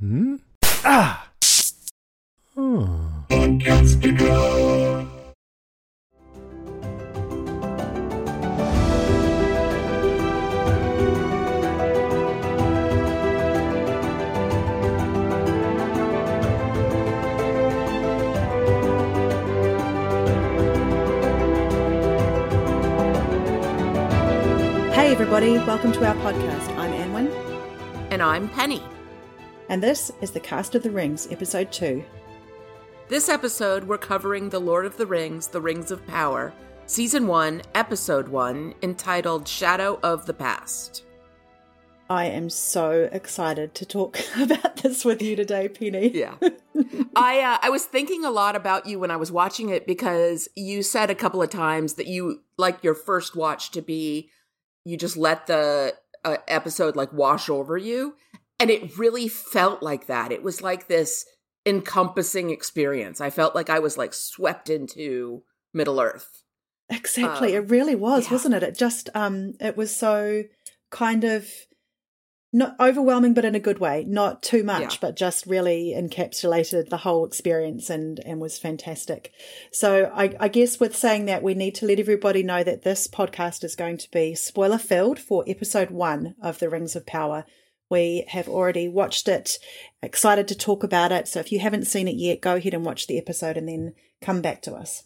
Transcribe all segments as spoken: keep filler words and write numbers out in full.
Hmm? Ah! Hmm. Hey everybody, welcome to our podcast. I'm Anwyn. And I'm Penny. And this is the Cast of the Rings, Episode two. This episode, we're covering The Lord of the Rings, The Rings of Power, Season one, Episode one, entitled Shadow of the Past. I am so excited to talk about this with you today, Penny. Yeah. I uh, I was thinking a lot about you when I was watching it because you said a couple of times that you like your first watch to be, you just let the uh, episode like wash over you. And it really felt like that. It was like this encompassing experience. I felt like I was like swept into Middle Earth. Exactly. Um, it really was, yeah. wasn't it? It just, um, it was so kind of not overwhelming, but in a good way. Not too much, Yeah. but just really encapsulated the whole experience and, and was fantastic. So I, I guess with saying that, we need to let everybody know that this podcast is going to be spoiler filled for episode one of The Rings of Power. We have already watched it, excited to talk about it. So if you haven't seen it yet, go ahead and watch the episode and then come back to us.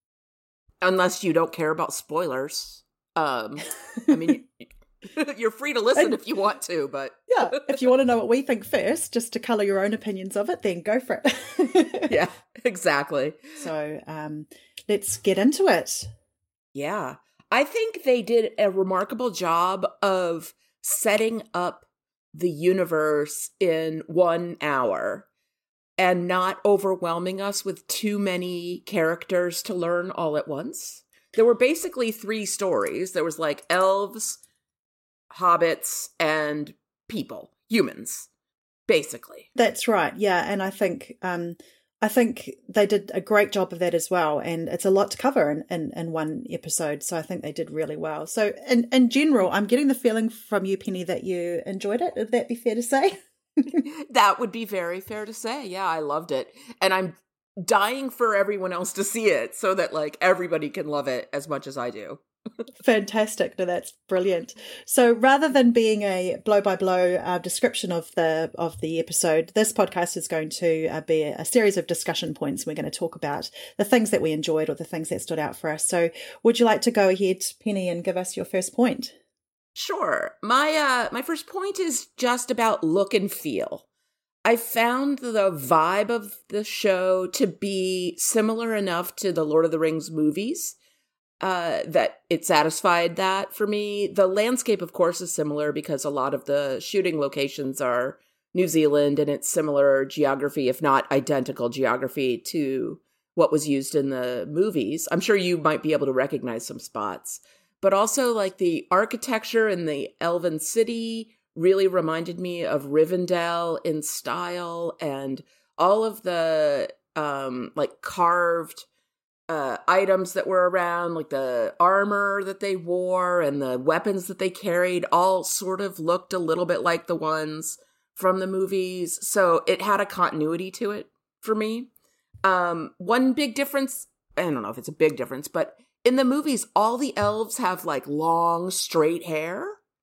Unless you don't care about spoilers. Um, I mean, you're free to listen if you want to, but... Yeah, if you want to know what we think first, just to colour your own opinions of it, then go for it. Yeah, exactly. So um, let's get into it. Yeah. I think they did a remarkable job of setting up the universe in one hour and not overwhelming us with too many characters to learn all at once. There were basically three stories. There was like elves, hobbits, and people, humans, basically. That's right. Yeah, and I think um, I think they did a great job of that as well. And it's a lot to cover in, in, in one episode. So I think they did really well. So in, in general, I'm getting the feeling from you, Penny, that you enjoyed it. Would that be fair to say? That would be very fair to say. Yeah, I loved it. And I'm dying for everyone else to see it so that like everybody can love it as much as I do. Fantastic. No, that's brilliant. So rather than being a blow-by-blow uh, description of the of the episode, this podcast is going to uh, be a, a series of discussion points. We're going to talk about the things that we enjoyed or the things that stood out for us. So would you like to go ahead, Penny, and give us your first point? Sure. My uh my first point is just about look and feel. I found the vibe of the show to be similar enough to the Lord of the Rings movies uh, that it satisfied that for me. The landscape, of course, is similar because a lot of the shooting locations are New Zealand, and it's similar geography, if not identical geography, to what was used in the movies. I'm sure you might be able to recognize some spots. But also, like, the architecture in the Elven city really reminded me of Rivendell in style, and all of the um like carved uh items that were around, like the armor that they wore and the weapons that they carried, all sort of looked a little bit like the ones from the movies. So it had a continuity to it for me. Um one big difference, I don't know if it's a big difference, but in the movies all the elves have like long straight hair,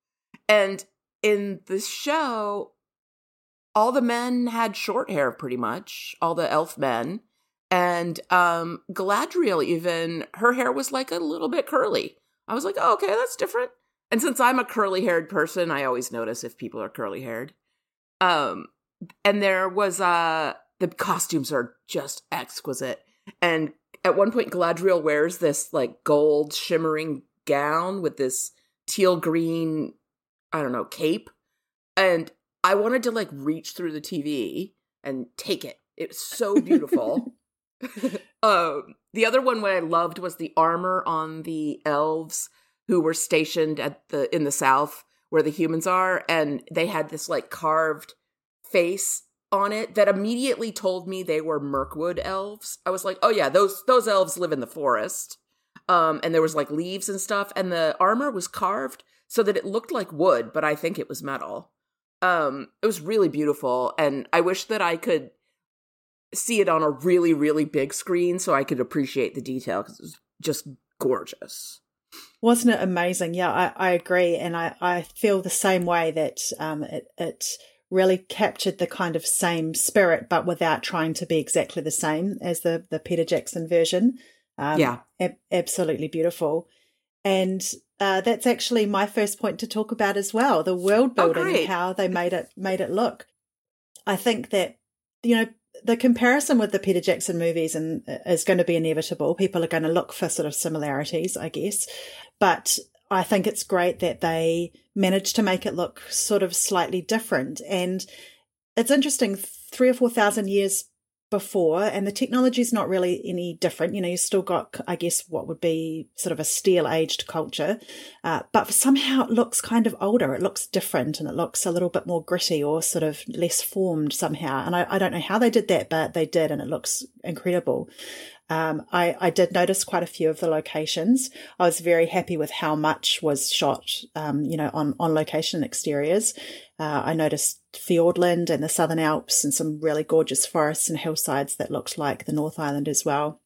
and in the show, all the men had short hair pretty much, all the elf men. And um, Galadriel even, her hair was like a little bit curly. I was like, oh, okay, that's different. And since I'm a curly-haired person, I always notice if people are curly-haired. Um, and there was, uh, the costumes are just exquisite. And at one point, Galadriel wears this like gold shimmering gown with this teal green, I don't know, cape. And I wanted to like reach through the T V and take it. It's so beautiful. um, the other one what I loved was the armor on the elves who were stationed at the in the south where the humans are, and they had this like carved face on it that immediately told me they were Mirkwood elves. I was like, oh yeah, those those elves live in the forest. Um, and there was like leaves and stuff, and the armor was carved so that it looked like wood, but I think it was metal. Um, it was really beautiful, and I wish that I could see it on a really, really big screen so I could appreciate the detail, because it was just gorgeous. Wasn't it amazing? Yeah, I, I agree, and I, I feel the same way, that um, it, it really captured the kind of same spirit, but without trying to be exactly the same as the, the Peter Jackson version. Um, yeah. Ab- absolutely beautiful. And uh, that's actually my first point to talk about as well, the world building oh, and how they made it made it look. I think that, you know, the comparison with the Peter Jackson movies and is going to be inevitable. People are going to look for sort of similarities, I guess. But I think it's great that they managed to make it look sort of slightly different. And it's interesting, three or four thousand years before, and the technology is not really any different. You know, you still got, I guess, what would be sort of a steel-aged culture, uh, but somehow it looks kind of older. It looks different, and it looks a little bit more gritty or sort of less formed somehow. And I, I don't know how they did that, but they did, and it looks incredible. Um, I, I did notice quite a few of the locations. I was very happy with how much was shot, um, you know, on, on location exteriors. Uh, I noticed Fiordland and the Southern Alps and some really gorgeous forests and hillsides that looked like the North Island as well.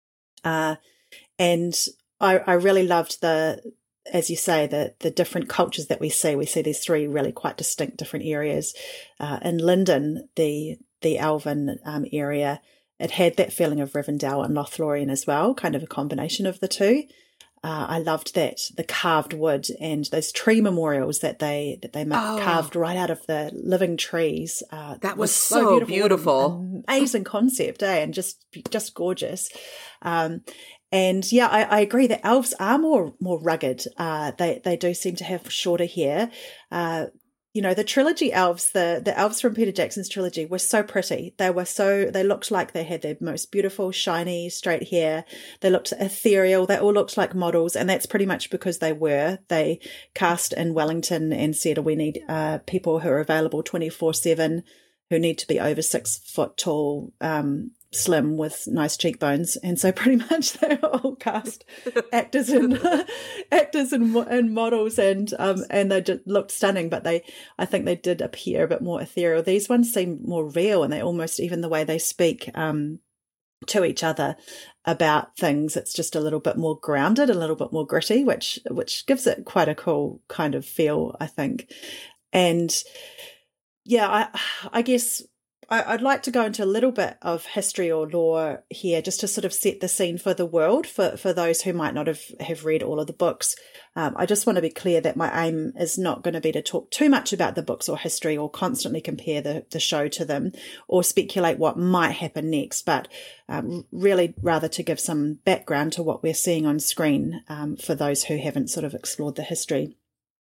Uh, and I, I really loved the, as you say, the, the different cultures that we see. We see these three really quite distinct different areas. Uh, in Linden, the, the Alvin um, area, it had that feeling of Rivendell and Lothlorien as well, kind of a combination of the two. Uh, I loved that, the carved wood and those tree memorials that they that they oh. carved right out of the living trees. Uh, that was, was so beautiful. beautiful. Amazing concept, eh? And just just gorgeous. Um, and yeah, I, I agree that elves are more more rugged. Uh, they they do seem to have shorter hair. Uh, You know, the trilogy elves, the, the elves from Peter Jackson's trilogy were so pretty. They were so, they looked like they had their most beautiful, shiny, straight hair. They looked ethereal. They all looked like models. And that's pretty much because they were. They cast in Wellington and said, we need uh, people who are available twenty-four seven, who need to be over six foot tall, um, slim with nice cheekbones. And so pretty much they were all cast actors and actors and, and models, and um and they just looked stunning, but they I think they did appear a bit more ethereal. These ones seem more real, and they almost, even the way they speak um to each other about things, it's just a little bit more grounded, a little bit more gritty, which which gives it quite a cool kind of feel, I think. And yeah, I I guess I'd like to go into a little bit of history or lore here, just to sort of set the scene for the world, for, for those who might not have, have read all of the books. Um, I just want to be clear that my aim is not going to be to talk too much about the books or history, or constantly compare the, the show to them, or speculate what might happen next, but um, really rather to give some background to what we're seeing on screen, um, for those who haven't sort of explored the history.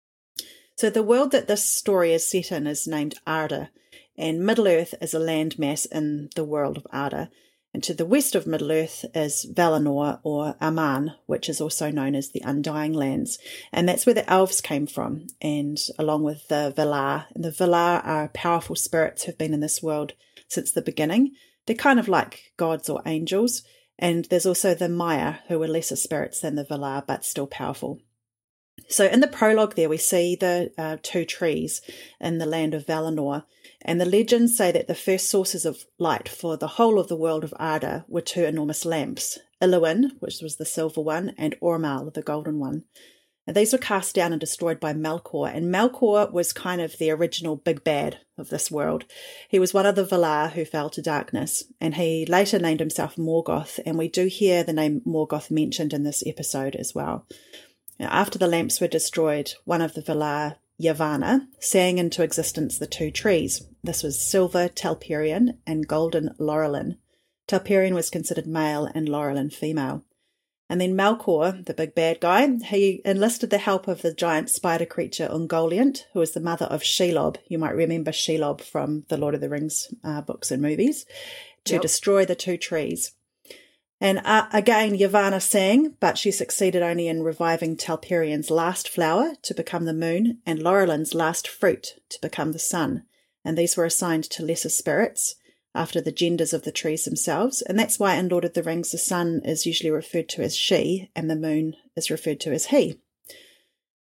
So the world that this story is set in is named Arda. And Middle-earth is a landmass in the world of Arda. And to the west of Middle-earth is Valinor, or Aman, which is also known as the Undying Lands. And that's where the elves came from, and along with the Valar. And the Valar are powerful spirits who've been in this world since the beginning. They're kind of like gods or angels. And there's also the Maiar, who are lesser spirits than the Valar, but still powerful. So in the prologue there, we see the uh, two trees in the land of Valinor. And the legends say that the first sources of light for the whole of the world of Arda were two enormous lamps, Iluin, which was the silver one, and Ormal, the golden one. And these were cast down and destroyed by Melkor, and Melkor was kind of the original big bad of this world. He was one of the Valar who fell to darkness, and he later named himself Morgoth, and we do hear the name Morgoth mentioned in this episode as well. Now, after the lamps were destroyed, one of the Valar, Yavanna, sang into existence the two trees. This was silver Telperion and golden Laurelin. Telperion was considered male and Laurelin female. And then Melkor, the big bad guy, he enlisted the help of the giant spider creature Ungoliant, who was the mother of Shelob. You might remember Shelob from the Lord of the Rings uh, books and movies, to yep. destroy the two trees. And uh, again, Yavanna sang, but she succeeded only in reviving Telperion's last flower to become the moon, and Laurelin's last fruit to become the sun. And these were assigned to lesser spirits after the genders of the trees themselves. And that's why in Lord of the Rings, the sun is usually referred to as she, and the moon is referred to as he.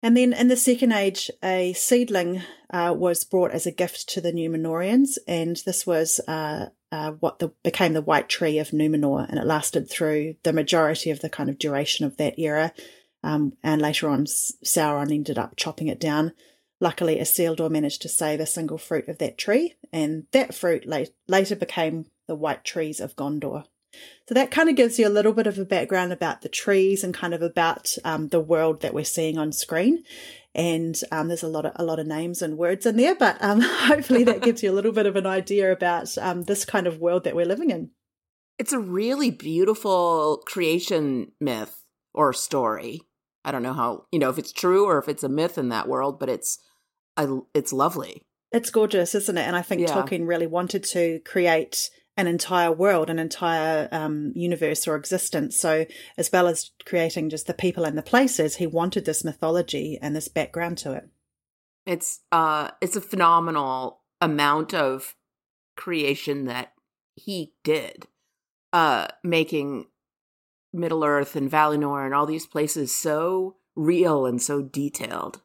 And then in the Second Age, a seedling uh, was brought as a gift to the Númenóreans, and this was uh, uh, what the, became the White Tree of Númenor, and it lasted through the majority of the kind of duration of that era. Um, and later on, Sauron ended up chopping it down. Luckily, Isildur managed to save a single fruit of that tree, and that fruit late, later became the White Trees of Gondor. So that kind of gives you a little bit of a background about the trees and kind of about um, the world that we're seeing on screen. And um, there's a lot of a lot of names and words in there, but um, hopefully that gives you a little bit of an idea about um, this kind of world that we're living in. It's a really beautiful creation myth or story. I don't know how, you know, if it's true or if it's a myth in that world, but it's I, it's lovely. It's gorgeous, isn't it? And I think Yeah. Tolkien really wanted to create an entire world, an entire um, universe or existence. So as well as creating just the people and the places, he wanted this mythology and this background to it. It's uh, it's a phenomenal amount of creation that he did, uh, making Middle Earth and Valinor and all these places so real and so detailed.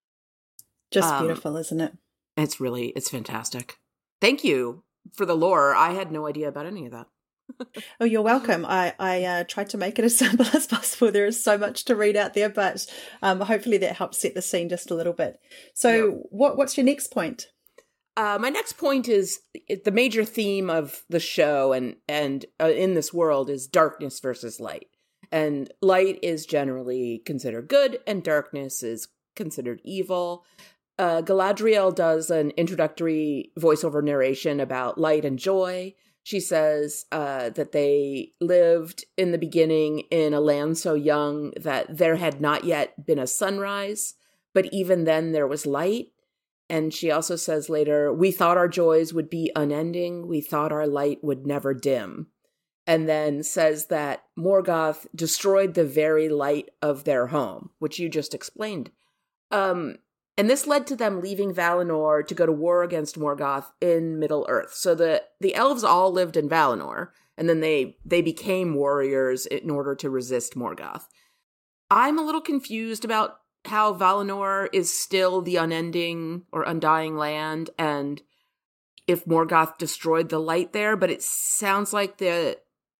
Just Um, beautiful, isn't it? It's really, it's fantastic. Thank you for the lore. I had no idea about any of that. Oh, you're welcome. I, I uh, tried to make it as simple as possible. There is so much to read out there, but um, hopefully that helps set the scene just a little bit. So Yeah. what what's your next point? Uh, my next point is the major theme of the show and and uh, in this world is darkness versus light. And light is generally considered good, and darkness is considered evil. Uh, Galadriel does an introductory voiceover narration about light and joy. She says uh, that they lived in the beginning in a land so young that there had not yet been a sunrise, but even then there was light. And she also says later, we thought our joys would be unending. We thought our light would never dim. And then says that Morgoth destroyed the very light of their home, which you just explained. Um, and this led to them leaving Valinor to go to war against Morgoth in Middle-earth. So the, the elves all lived in Valinor, and then they, they became warriors in order to resist Morgoth. I'm a little confused about how Valinor is still the unending or undying land, and if Morgoth destroyed the light there, but it sounds like the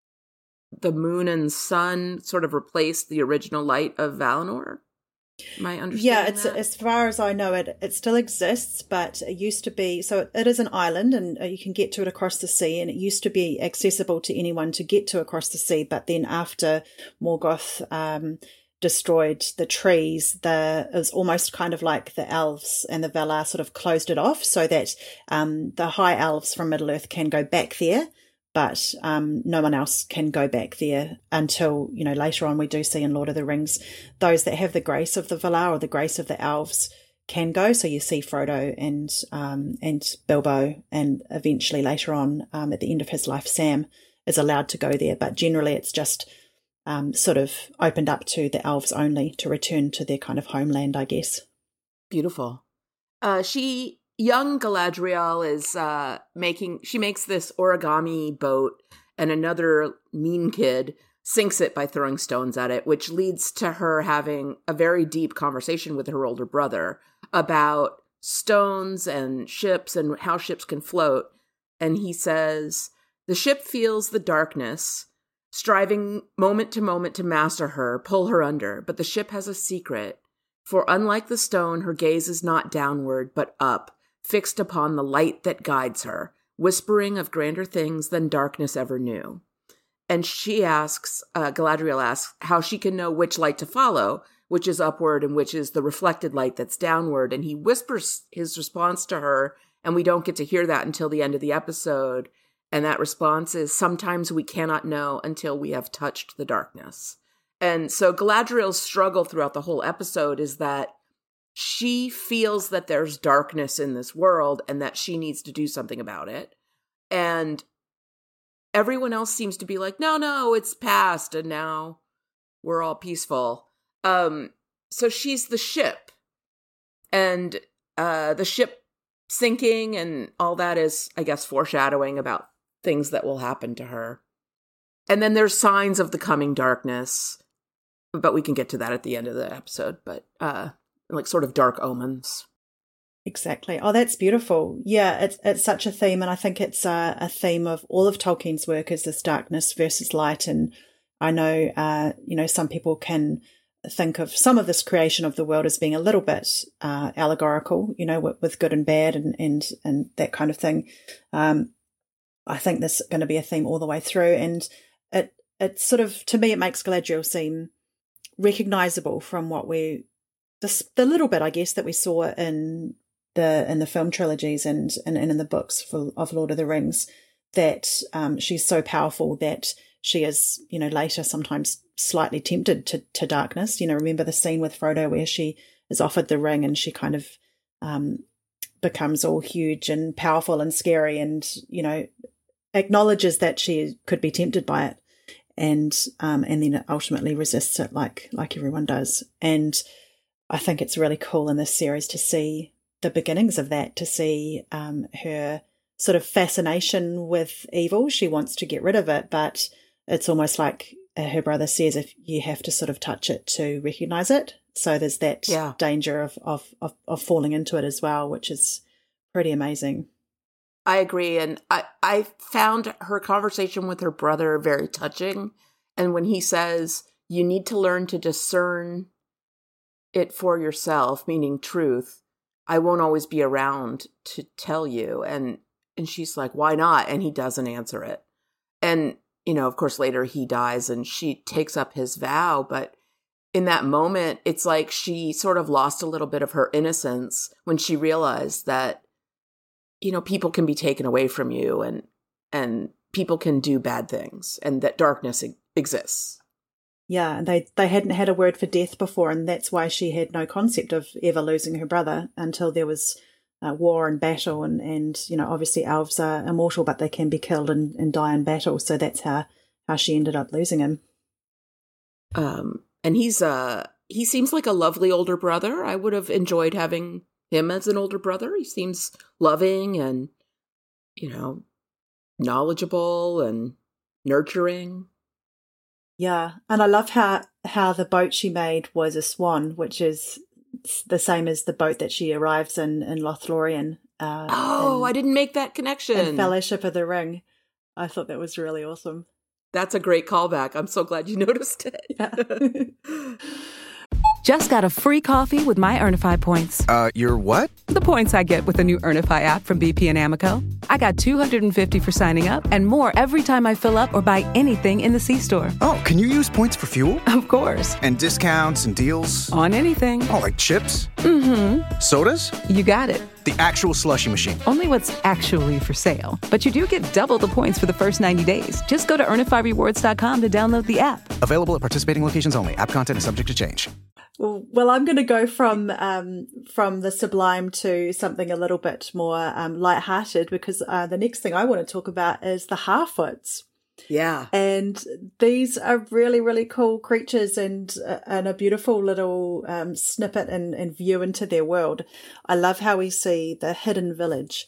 the moon and sun sort of replaced the original light of Valinor. Am I understanding Yeah, it's that? as far as I know, it it still exists, but it used to be. So it, it is an island, and you can get to it across the sea. And it used to be accessible to anyone to get to across the sea. But then after Morgoth um, destroyed the trees, the it was almost kind of like the elves and the Valar sort of closed it off, so that um, the high elves from Middle Earth can go back there. But um, no one else can go back there until, you know, later on we do see in Lord of the Rings, those that have the grace of the Valar or the grace of the elves can go. So you see Frodo and um, and Bilbo, and eventually later on um, at the end of his life, Sam is allowed to go there. But generally it's just um, sort of opened up to the elves only to return to their kind of homeland, I guess. Beautiful. Uh, she... Young Galadriel is uh, making, she makes this origami boat, and another mean kid sinks it by throwing stones at it, which leads to her having a very deep conversation with her older brother about stones and ships and how ships can float. And he says, the ship feels the darkness, striving moment to moment to master her, pull her under, but the ship has a secret. For unlike the stone, her gaze is not downward, but up, fixed upon the light that guides her, whispering of grander things than darkness ever knew. And she asks, uh, Galadriel asks, how she can know which light to follow, which is upward and which is the reflected light that's downward. And he whispers his response to her, and we don't get to hear that until the end of the episode. And that response is, sometimes we cannot know until we have touched the darkness. And so Galadriel's struggle throughout the whole episode is that she feels that there's darkness in this world and that she needs to do something about it. And everyone else seems to be like, no, no, it's past and now we're all peaceful. Um, so she's the ship. And uh, the ship sinking and all that is, I guess, foreshadowing about things that will happen to her. And then there's signs of the coming darkness. But we can get to that at the end of the episode. But uh like sort of dark omens. Exactly. Oh, that's beautiful. Yeah, it's it's such a theme, and I think it's a, a theme of all of Tolkien's work is this darkness versus light. And I know, uh, you know, some people can think of some of this creation of the world as being a little bit uh, allegorical, you know, with, with good and bad and and and that kind of thing. Um, I think this is going to be a theme all the way through, and it it sort of, to me, it makes Galadriel seem recognizable from what we the the little bit, I guess, that we saw in the in the film trilogies and and, and in the books for, of Lord of the Rings, that um, she's so powerful that she is, you know, later sometimes slightly tempted to, to darkness. You know, remember the scene with Frodo where she is offered the ring and she kind of um, becomes all huge and powerful and scary and, you know, acknowledges that she could be tempted by it, and um, and then ultimately resists it like like everyone does. And I think it's really cool in this series to see the beginnings of that, to see um, her sort of fascination with evil. She wants to get rid of it, but it's almost like uh, her brother says, if you have to sort of touch it to recognize it. So there's that yeah. danger of, of, of, of falling into it as well, which is pretty amazing. I agree. And I, I found her conversation with her brother very touching. And when he says, you need to learn to discern it for yourself, meaning truth, I won't always be around to tell you. And and she's like, why not? And he doesn't answer it. And, you know, of course, later he dies and she takes up his vow. But in that moment, it's like she sort of lost a little bit of her innocence when she realized that, you know, people can be taken away from you and and people can do bad things and that darkness e- exists. Yeah, and they, they hadn't had a word for death before, and that's why she had no concept of ever losing her brother until there was uh, war and battle. And, and, you know, obviously elves are immortal, but they can be killed and, and die in battle. So that's how, how she ended up losing him. Um, and he's uh, he seems like a lovely older brother. I would have enjoyed having him as an older brother. He seems loving and, you know, knowledgeable and nurturing. Yeah, and I love how how the boat she made was a swan, which is the same as the boat that she arrives in in Lothlorien. Uh, oh, in, I didn't make that connection. In Fellowship of the Ring. I thought that was really awesome. That's a great callback. I'm so glad you noticed it. Yeah. Just got a free coffee with my Earnify points. Uh, your what? The points I get with the new Earnify app from B P and Amoco. I got two hundred fifty for signing up and more every time I fill up or buy anything in the C-store. Oh, can you use points for fuel? Of course. And discounts and deals? On anything. Oh, like chips? Mm-hmm. Sodas? You got it. The actual slushie machine. Only what's actually for sale. But you do get double the points for the first ninety days. Just go to earnify rewards dot com to download the app. Available at participating locations only. App content is subject to change. Well, I'm going to go from um, from the sublime to something a little bit more um, lighthearted, because uh, the next thing I want to talk about is the Harfoots. Yeah. And these are really, really cool creatures and uh, and a beautiful little um, snippet and, and view into their world. I love how we see the hidden village.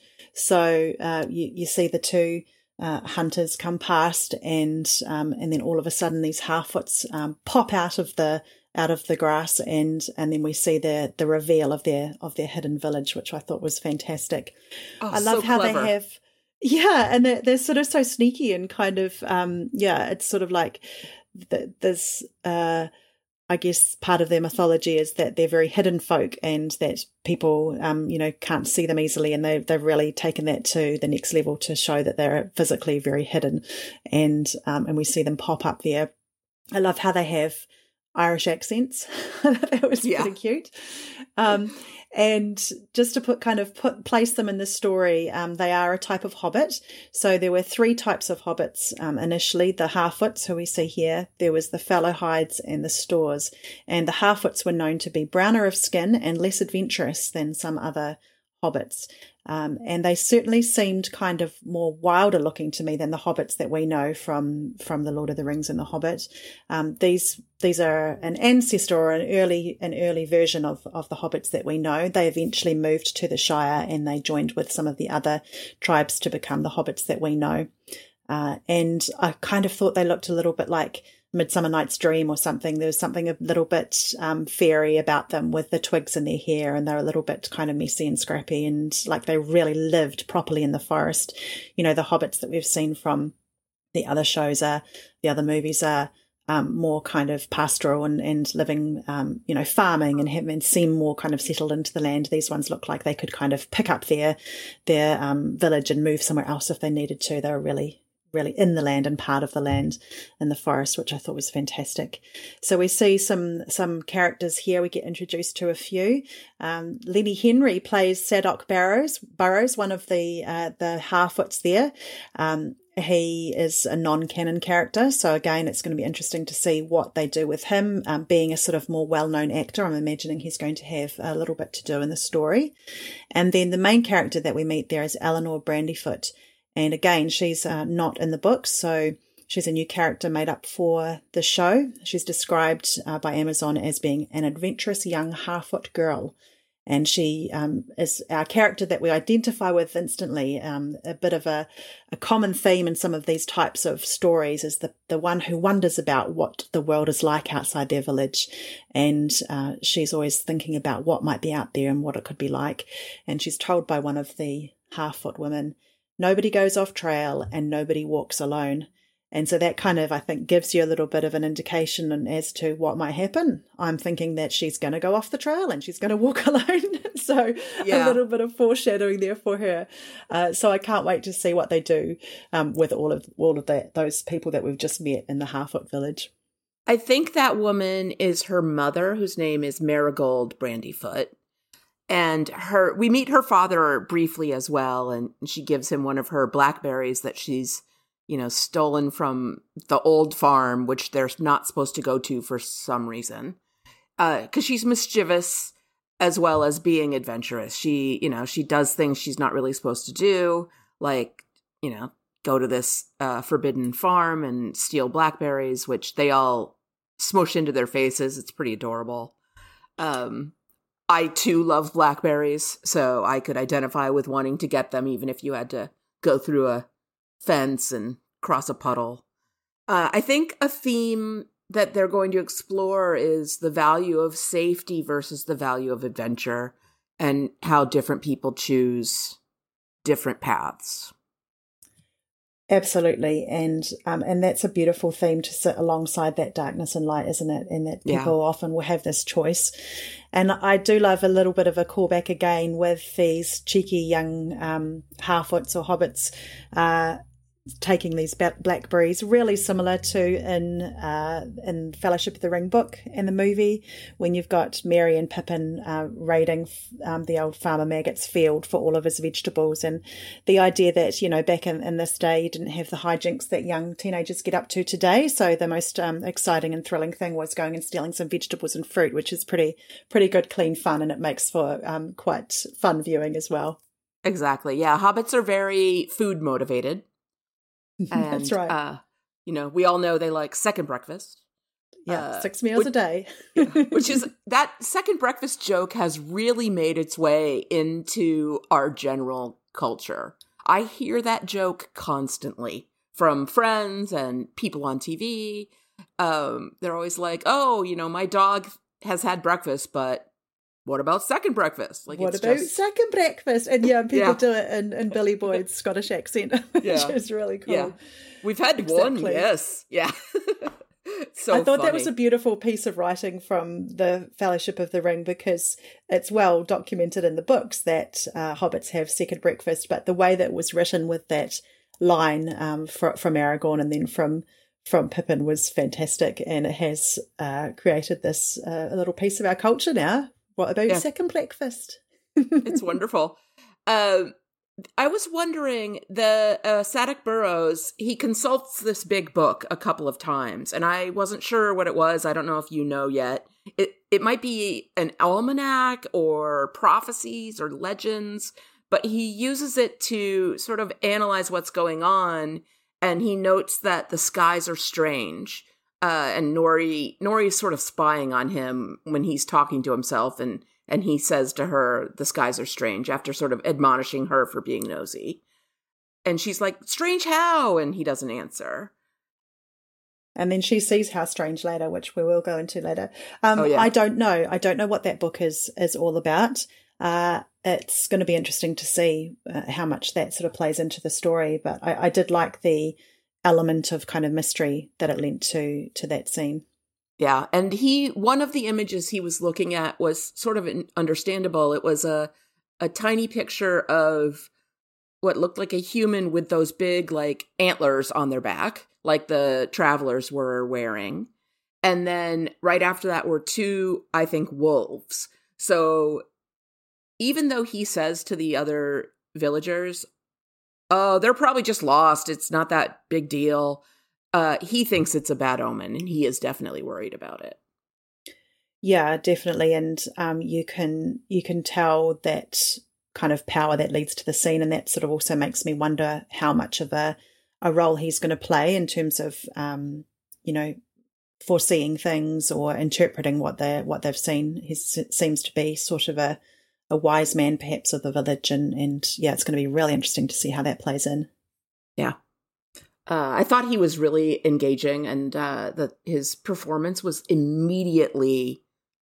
So uh, you, you see the two uh, hunters come past, and um, and then all of a sudden these Harfoots um, pop out of the out of the grass, and and then we see the the reveal of their of their hidden village, which I thought was fantastic. Oh, I love so how clever. they have, yeah, and they're, they're sort of so sneaky and kind of, um, yeah, it's sort of like th- there's, uh, I guess part of their mythology is that they're very hidden folk and that people, um, you know, can't see them easily, and they they've really taken that to the next level to show that they're physically very hidden, and um, and we see them pop up there. I love how they have Irish accents. That was Yeah. pretty cute. Um, and just to put kind of put place them in the story, um, they are a type of hobbit. So there were three types of hobbits um, initially. The Harfoots, who we see here, there was the Fellowhides and the Stores. And the Harfoots were known to be browner of skin and less adventurous than some other hobbits. Um, and they certainly seemed kind of more wilder looking to me than the hobbits that we know from from the Lord of the Rings and the Hobbit. Um, these these are an ancestor or an early an early version of of the hobbits that we know. They eventually moved to the Shire and they joined with some of the other tribes to become the hobbits that we know. Uh, and I kind of thought they looked a little bit like Midsummer Night's Dream or something. There's something a little bit um, fairy about them with the twigs in their hair, and they're a little bit kind of messy and scrappy, and like they really lived properly in the forest. You know, the hobbits that we've seen from the other shows are, the other movies are um, more kind of pastoral and, and living, um, you know, farming and, have, and seem more kind of settled into the land. These ones look like they could kind of pick up their, their um, village and move somewhere else if they needed to. They were really really in the land and part of the land in the forest, which I thought was fantastic. So we see some some characters here. We get introduced to a few. Um, Lenny Henry plays Sadok Burrows, Burrows, one of the uh, the Harfoots there. Um, he is a non-canon character, so again, it's going to be interesting to see what they do with him. Um, being a sort of more well-known actor, I'm imagining he's going to have a little bit to do in the story. And then the main character that we meet there is Eleanor Brandyfoot. And again, she's uh, not in the books, so she's a new character made up for the show. She's described uh, by Amazon as being an adventurous young Harfoot girl. And she um, is our character that we identify with instantly. Um, a bit of a, a common theme in some of these types of stories is the, the one who wonders about what the world is like outside their village. And uh, she's always thinking about what might be out there and what it could be like. And she's told by one of the Harfoot women, nobody goes off trail and nobody walks alone. And so that kind of, I think, gives you a little bit of an indication as to what might happen. I'm thinking that she's going to go off the trail and she's going to walk alone. So yeah. A little bit of foreshadowing there for her. Uh, so I can't wait to see what they do um, with all of all of that, those people that we've just met in the Harfoot village. I think that woman is her mother, whose name is Marigold Brandyfoot. And her, we meet her father briefly as well, and she gives him one of her blackberries that she's, you know, stolen from the old farm, which they're not supposed to go to for some reason. Uh, 'cause she's mischievous as well as being adventurous. She, you know, she does things she's not really supposed to do, like, you know, go to this uh, forbidden farm and steal blackberries, which they all smush into their faces. It's pretty adorable. Um, I, too, love blackberries, so I could identify with wanting to get them, even if you had to go through a fence and cross a puddle. Uh, I think a theme that they're going to explore is the value of safety versus the value of adventure, and how different people choose different paths. Absolutely. And um, and that's a beautiful theme to sit alongside that darkness and light, isn't it? And that people yeah. often will have this choice. And I do love a little bit of a callback again with these cheeky young um, Harfoots or hobbits uh, taking these blackberries, really similar to in uh, in Fellowship of the Ring book and the movie, when you've got Merry and Pippin uh, raiding um, the old farmer Maggot's field for all of his vegetables, and the idea that, you know, back in, in this day you didn't have the hijinks that young teenagers get up to today, so the most um, exciting and thrilling thing was going and stealing some vegetables and fruit, which is pretty pretty good, clean fun, and it makes for um, quite fun viewing as well. Exactly, yeah. Hobbits are very food motivated. And, that's right. Uh, you know, we all know they like second breakfast. Yeah, uh, six meals which, a day. yeah, which is, that second breakfast joke has really made its way into our general culture. I hear that joke constantly from friends and people on T V. Um, they're always like, oh, you know, my dog has had breakfast, but what about second breakfast? Like, what it's about just... second breakfast? And yeah, people yeah. do it in, in Billy Boyd's Scottish accent, which yeah. is really cool. Yeah. We've had exactly. one, yes. Yeah. So I thought funny. That was a beautiful piece of writing from the Fellowship of the Ring, because it's well documented in the books that uh, hobbits have second breakfast, but the way that it was written with that line um, for, from Aragorn and then from from Pippin was fantastic, and it has uh, created this uh, little piece of our culture now. What about yeah. second breakfast? It's wonderful. Uh, I was wondering, the uh, Sadok Burrows, he consults this big book a couple of times, and I wasn't sure what it was. I don't know if you know yet. It it might be an almanac or prophecies or legends, but he uses it to sort of analyze what's going on, and he notes that the skies are strange. Uh, and Nori Nori's sort of spying on him when he's talking to himself, and and he says to her, the skies are strange, after sort of admonishing her for being nosy. And she's like, strange how? And he doesn't answer. And then she sees How Strange later, which we will go into later. Um, oh, yeah. I don't know. I don't know what that book is is all about. Uh, it's going to be interesting to see uh, how much that sort of plays into the story. But I, I did like the element of kind of mystery that it lent to to that scene. Yeah, and he one of the images he was looking at was sort of understandable. It was a a tiny picture of what looked like a human with those big like antlers on their back, like the travelers were wearing. And then right after that were two, I think, wolves. So even though he says to the other villagers, oh, they're probably just lost, it's not that big deal, uh, he thinks it's a bad omen, and he is definitely worried about it. Yeah, definitely. And um, you can you can tell that kind of power that leads to the scene, and that sort of also makes me wonder how much of a, a role he's going to play in terms of, um, you know, foreseeing things or interpreting what they what they've seen. He seems to be sort of a, a wise man, perhaps, of the village, and and yeah, it's going to be really interesting to see how that plays in. Yeah, uh, I thought he was really engaging, and uh, that his performance was immediately,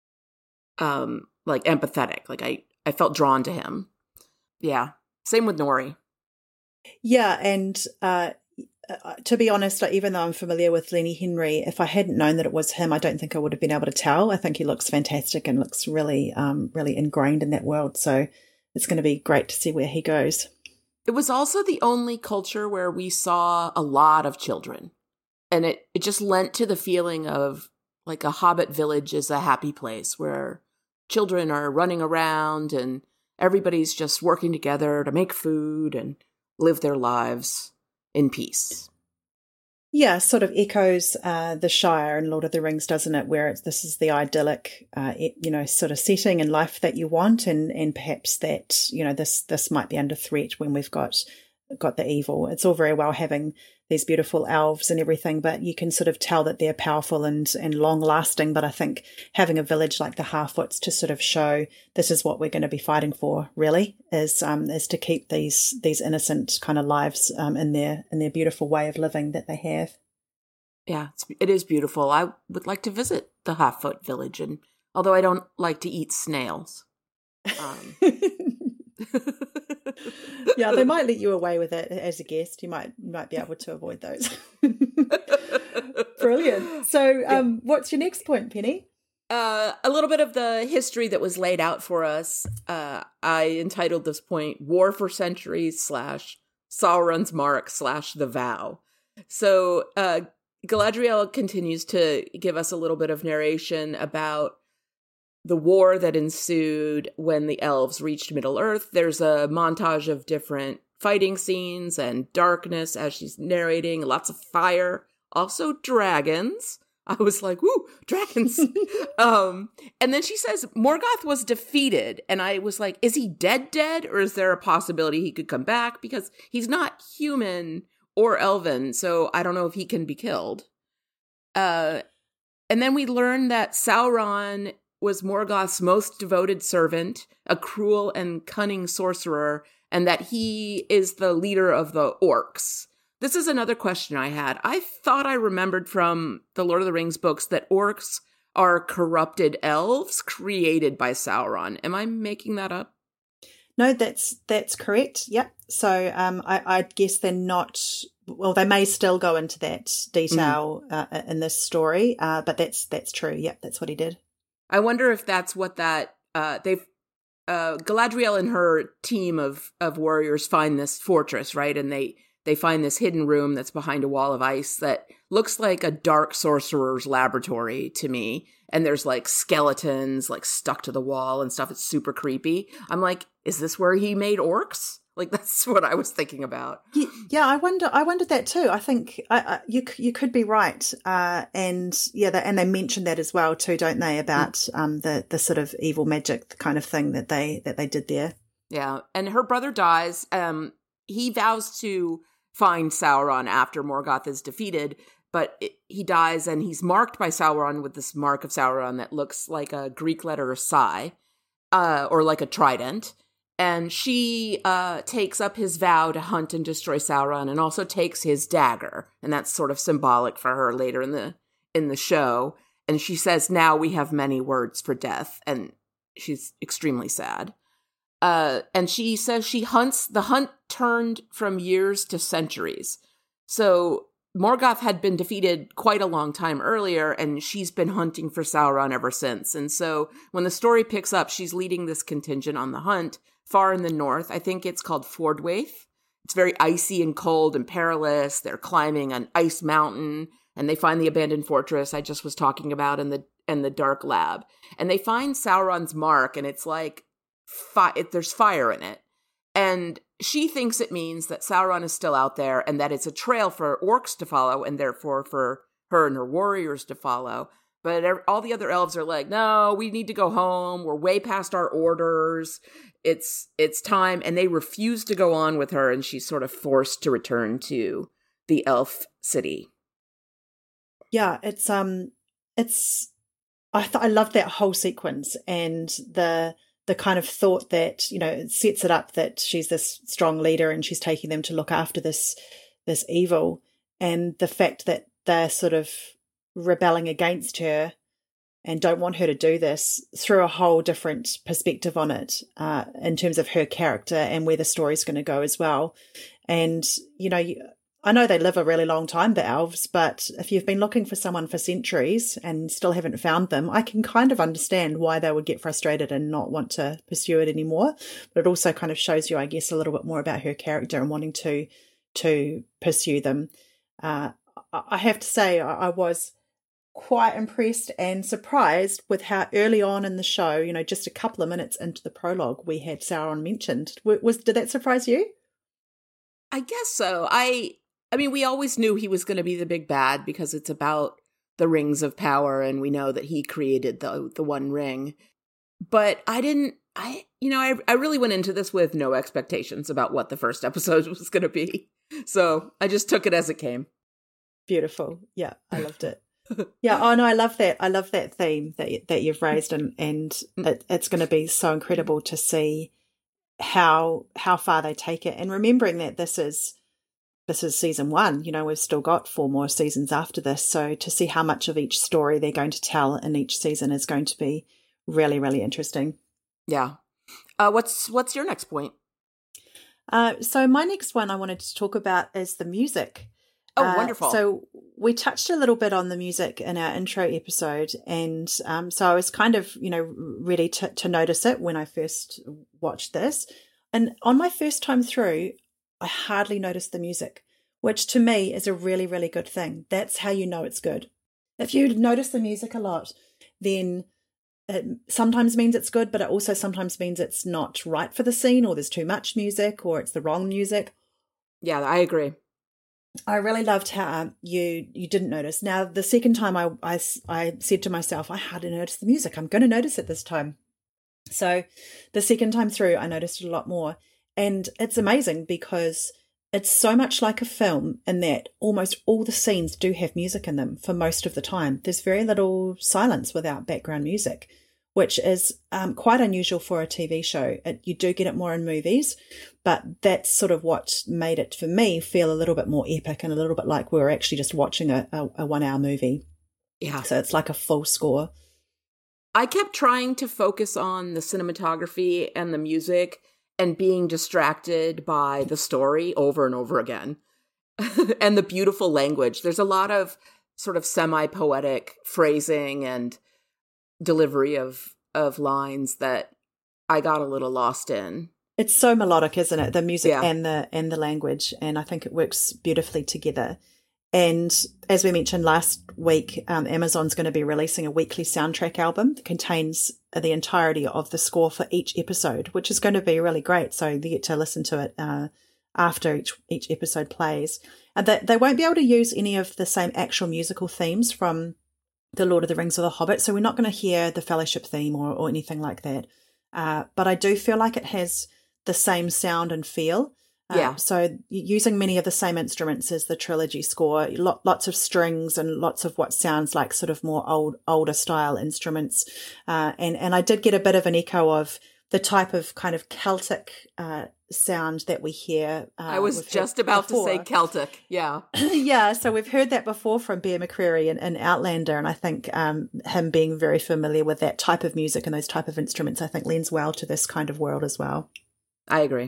um, like empathetic. Like I, I felt drawn to him. Yeah. Same with Nori. Yeah. And uh, to be honest, even though I'm familiar with Lenny Henry, if I hadn't known that it was him, I don't think I would have been able to tell. I think he looks fantastic and looks really, um, really ingrained in that world. So it's going to be great to see where he goes. It was also the only culture where we saw a lot of children. And it, it just lent to the feeling of like a hobbit village is a happy place where children are running around and everybody's just working together to make food and live their lives in peace. Yeah, sort of echoes uh, the Shire in Lord of the Rings, doesn't it? Where it's, this is the idyllic, uh, you know, sort of setting and life that you want, and and perhaps that, you know, this this might be under threat when we've got got the evil. It's all very well having these beautiful elves and everything, but you can sort of tell that they're powerful and, and long lasting. But I think having a village like the Harfoots to sort of show this is what we're going to be fighting for, really, is um, is to keep these these innocent kind of lives um, in their in their beautiful way of living that they have. Yeah, it's, it is beautiful. I would like to visit the Harfoot village, and although I don't like to eat snails. Um. Yeah, they might let you away with it as a guest. You might might be able to avoid those. Brilliant. So um, what's your next point, Penny? Uh, a little bit of the history that was laid out for us. Uh, I entitled this point, War for Centuries slash Sauron's Mark slash The Vow. So uh, Galadriel continues to give us a little bit of narration about the war that ensued when the elves reached Middle-earth. There's a montage of different fighting scenes and darkness as she's narrating, lots of fire, also dragons. I was like, woo, dragons. um, and then she says Morgoth was defeated. And I was like, is he dead dead? Or is there a possibility he could come back? Because he's not human or elven, so I don't know if he can be killed. Uh, and then we learn that Sauron was Morgoth's most devoted servant, a cruel and cunning sorcerer, and that he is the leader of the orcs. This is another question I had. I thought I remembered from the Lord of the Rings books that orcs are corrupted elves created by Sauron. Am I making that up? No, that's that's correct. Yep. So um, I, I guess they're not. Well, they may still go into that detail mm. uh, in this story, uh, but that's that's true. Yep, that's what he did. I wonder if that's what that uh, they've uh, Galadriel and her team of of warriors find this fortress, right? And they they find this hidden room that's behind a wall of ice that looks like a dark sorcerer's laboratory to me. And there's like skeletons like stuck to the wall and stuff. It's super creepy. I'm like, is this where he made orcs? Like, that's what I was thinking about. Yeah, yeah I wonder. I wondered that too. I think I, I, you you could be right. Uh, and yeah, they, and they mentioned that as well too, don't they? About mm. um the the sort of evil magic kind of thing that they that they did there. Yeah, and her brother dies. Um, he vows to find Sauron after Morgoth is defeated, but it, he dies, and he's marked by Sauron with this mark of Sauron that looks like a Greek letter psi, uh, or like a trident. And she uh, takes up his vow to hunt and destroy Sauron, and also takes his dagger. And that's sort of symbolic for her later in the in the show. And she says, now we have many words for death. And she's extremely sad. Uh, and she says she hunts, the hunt turned from years to centuries. So Morgoth had been defeated quite a long time earlier, and she's been hunting for Sauron ever since. And so when the story picks up, she's leading this contingent on the hunt far in the north. I think it's called Fordwaith. It's very icy and cold and perilous. They're climbing an ice mountain, and they find the abandoned fortress I just was talking about in the in the dark lab. And they find Sauron's mark, and it's like fi- it, there's fire in it. And she thinks it means that Sauron is still out there, and that it's a trail for orcs to follow, and therefore for her and her warriors to follow. But all the other elves are like, no, we need to go home. We're way past our orders. It's it's time. And they refuse to go on with her, and she's sort of forced to return to the elf city. Yeah, it's um, it's I th- I loved that whole sequence, and the the kind of thought that, you know, it sets it up that she's this strong leader and she's taking them to look after this this evil, and the fact that they're sort of rebelling against her and don't want her to do this, through a whole different perspective on it, uh, in terms of her character and where the story's going to go as well. And, you know, I know they live a really long time, the elves, but if you've been looking for someone for centuries and still haven't found them, I can kind of understand why they would get frustrated and not want to pursue it anymore. But it also kind of shows you, I guess, a little bit more about her character and wanting to to pursue them. Uh, I have to say, I was quite impressed and surprised with how early on in the show, you know, just a couple of minutes into the prologue, we had Sauron mentioned. Was did that surprise you? I guess so. I I mean, we always knew he was going to be the big bad because it's about the rings of power, and we know that he created the the One Ring. But I didn't, I, you know, I, I really went into this with no expectations about what the first episode was going to be. So I just took it as it came. Beautiful. Yeah, I loved it. Yeah. Oh no, I love that. I love that theme that that you've raised, and and it, it's going to be so incredible to see how how far they take it, and remembering that this is this is season one. You know, we've still got four more seasons after this, so to see how much of each story they're going to tell in each season is going to be really, really interesting. Yeah. Uh, what's what's your next point? Uh, so my next one I wanted to talk about is the music. Oh, uh, wonderful. So we touched a little bit on the music in our intro episode. And um, so I was kind of, you know, ready to, to notice it when I first watched this. And on my first time through, I hardly noticed the music, which to me is a really, really good thing. That's how you know it's good. If you notice the music a lot, then it sometimes means it's good, but it also sometimes means it's not right for the scene, or there's too much music, or it's the wrong music. Yeah, I agree. I really loved how you you didn't notice. Now, the second time I, I, I said to myself, I hardly noticed the music. I'm going to notice it this time. So the second time through, I noticed it a lot more. And it's amazing because it's so much like a film in that almost all the scenes do have music in them for most of the time. There's very little silence without background music, which is um, quite unusual for a T V show. It, you do get it more in movies, but that's sort of what made it, for me, feel a little bit more epic and a little bit like we were actually just watching a, a, a one-hour movie. Yeah. So it's like a full score. I kept trying to focus on the cinematography and the music and being distracted by the story over and over again. And the beautiful language. There's a lot of sort of semi-poetic phrasing and delivery of of lines that I got a little lost in. It's so melodic, isn't it? The music Yeah. and the and the language, and I think it works beautifully together. And as we mentioned last week, um, Amazon's going to be releasing a weekly soundtrack album that contains the entirety of the score for each episode, which is going to be really great. So you get to listen to it uh, after each each episode plays. And that they won't be able to use any of the same actual musical themes from The Lord of the Rings or The Hobbit, so we're not going to hear the Fellowship theme or, or anything like that. Uh, but I do feel like it has the same sound and feel. Uh, Yeah. So using many of the same instruments as the trilogy score, lo- lots of strings and lots of what sounds like sort of more old, older style instruments. Uh, and, and I did get a bit of an echo of the type of kind of Celtic uh, sound that we hear. Uh, I was just about before. to say Celtic. Yeah. Yeah. So we've heard that before from Bear McCreary in, in Outlander. And I think um, him being very familiar with that type of music and those type of instruments, I think lends well to this kind of world as well. I agree.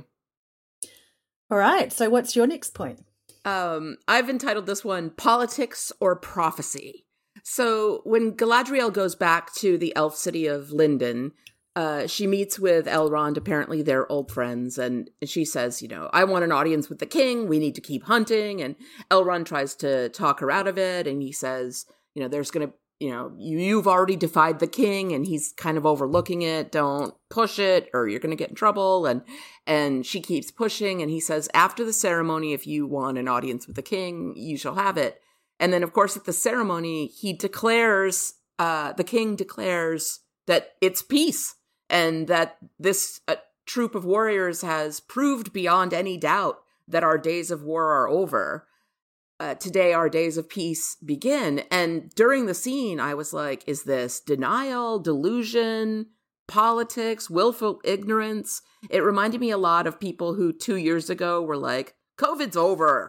All right. So what's your next point? Um, I've entitled this one Politics or Prophecy. So when Galadriel goes back to the elf city of Lindon, uh, she meets with Elrond. Apparently they're old friends. And she says, you know, I want an audience with the king. We need to keep hunting. And Elrond tries to talk her out of it. And he says, you know, there's going to, you know, you, you've already defied the king, and he's kind of overlooking it. Don't push it or you're going to get in trouble. And, and she keeps pushing. And he says, after the ceremony, if you want an audience with the king, you shall have it. And then, of course, at the ceremony, he declares, uh, the king declares that it's peace and that this uh, troop of warriors has proved beyond any doubt that our days of war are over. Uh, today, our days of peace begin. And during the scene, I was like, is this denial, delusion, politics, willful ignorance? It reminded me a lot of people who two years ago were like, COVID's over.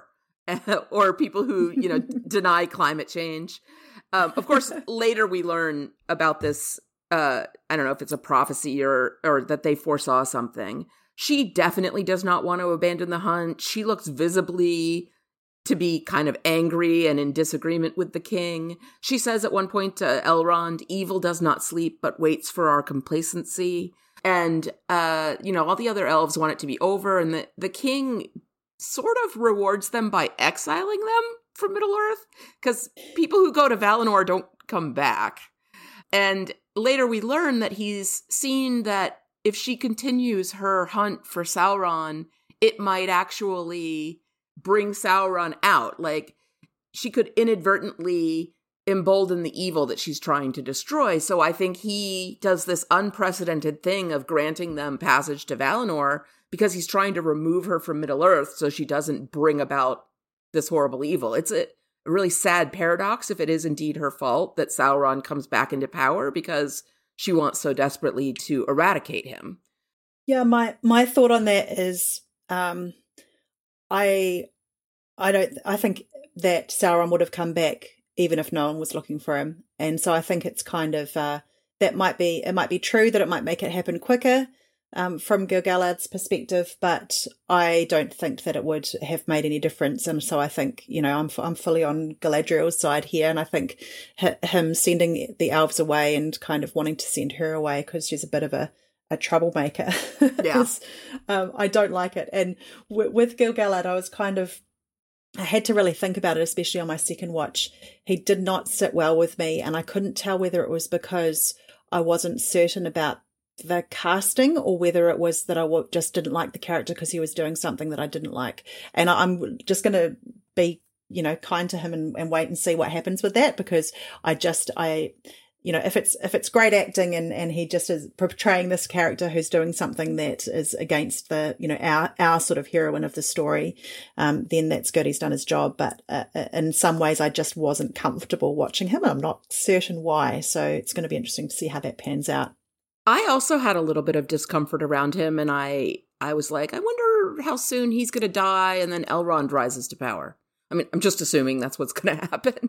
Or people who, you know, d- deny climate change. Um, of course, later we learn about this. Uh, I don't know if it's a prophecy or or that they foresaw something. She definitely does not want to abandon the hunt. She looks visibly to be kind of angry and in disagreement with the king. She says at one point to Elrond, evil does not sleep, but waits for our complacency. And, uh, you know, all the other elves want it to be over. And the, the king sort of rewards them by exiling them from Middle-earth, because people who go to Valinor don't come back. And later we learn that he's seen that if she continues her hunt for Sauron, it might actually bring Sauron out. Like, she could inadvertently embolden the evil that she's trying to destroy. So I think he does this unprecedented thing of granting them passage to Valinor because he's trying to remove her from Middle-earth so she doesn't bring about this horrible evil. It's a really sad paradox if it is indeed her fault that Sauron comes back into power because she wants so desperately to eradicate him. Yeah, my, my thought on that is um, I I don't I think that Sauron would have come back even if no one was looking for him. And so I think it's kind of uh, that might be it might be true that it might make it happen quicker. Um, from Gil-galad's perspective, but I don't think that it would have made any difference. And so I think, you know, I'm I'm fully on Galadriel's side here, and I think h- him sending the elves away and kind of wanting to send her away because she's a bit of a, a troublemaker. Yeah. is, um, I don't like it. And w- with Gil-galad, I was kind of, I had to really think about it, especially on my second watch. He did not sit well with me, and I couldn't tell whether it was because I wasn't certain about the casting or whether it was that I just didn't like the character because he was doing something that I didn't like. And I'm just going to be, you know, kind to him and, and wait and see what happens with that, because I just, I, you know, if it's, if it's great acting and, and he just is portraying this character who's doing something that is against the, you know, our, our sort of heroine of the story, um, then that's good. He's done his job. But uh, in some ways I just wasn't comfortable watching him, and I'm not certain why. So it's going to be interesting to see how that pans out. I also had a little bit of discomfort around him, and I I was like, I wonder how soon he's going to die, and then Elrond rises to power. I mean, I'm just assuming that's what's going to happen.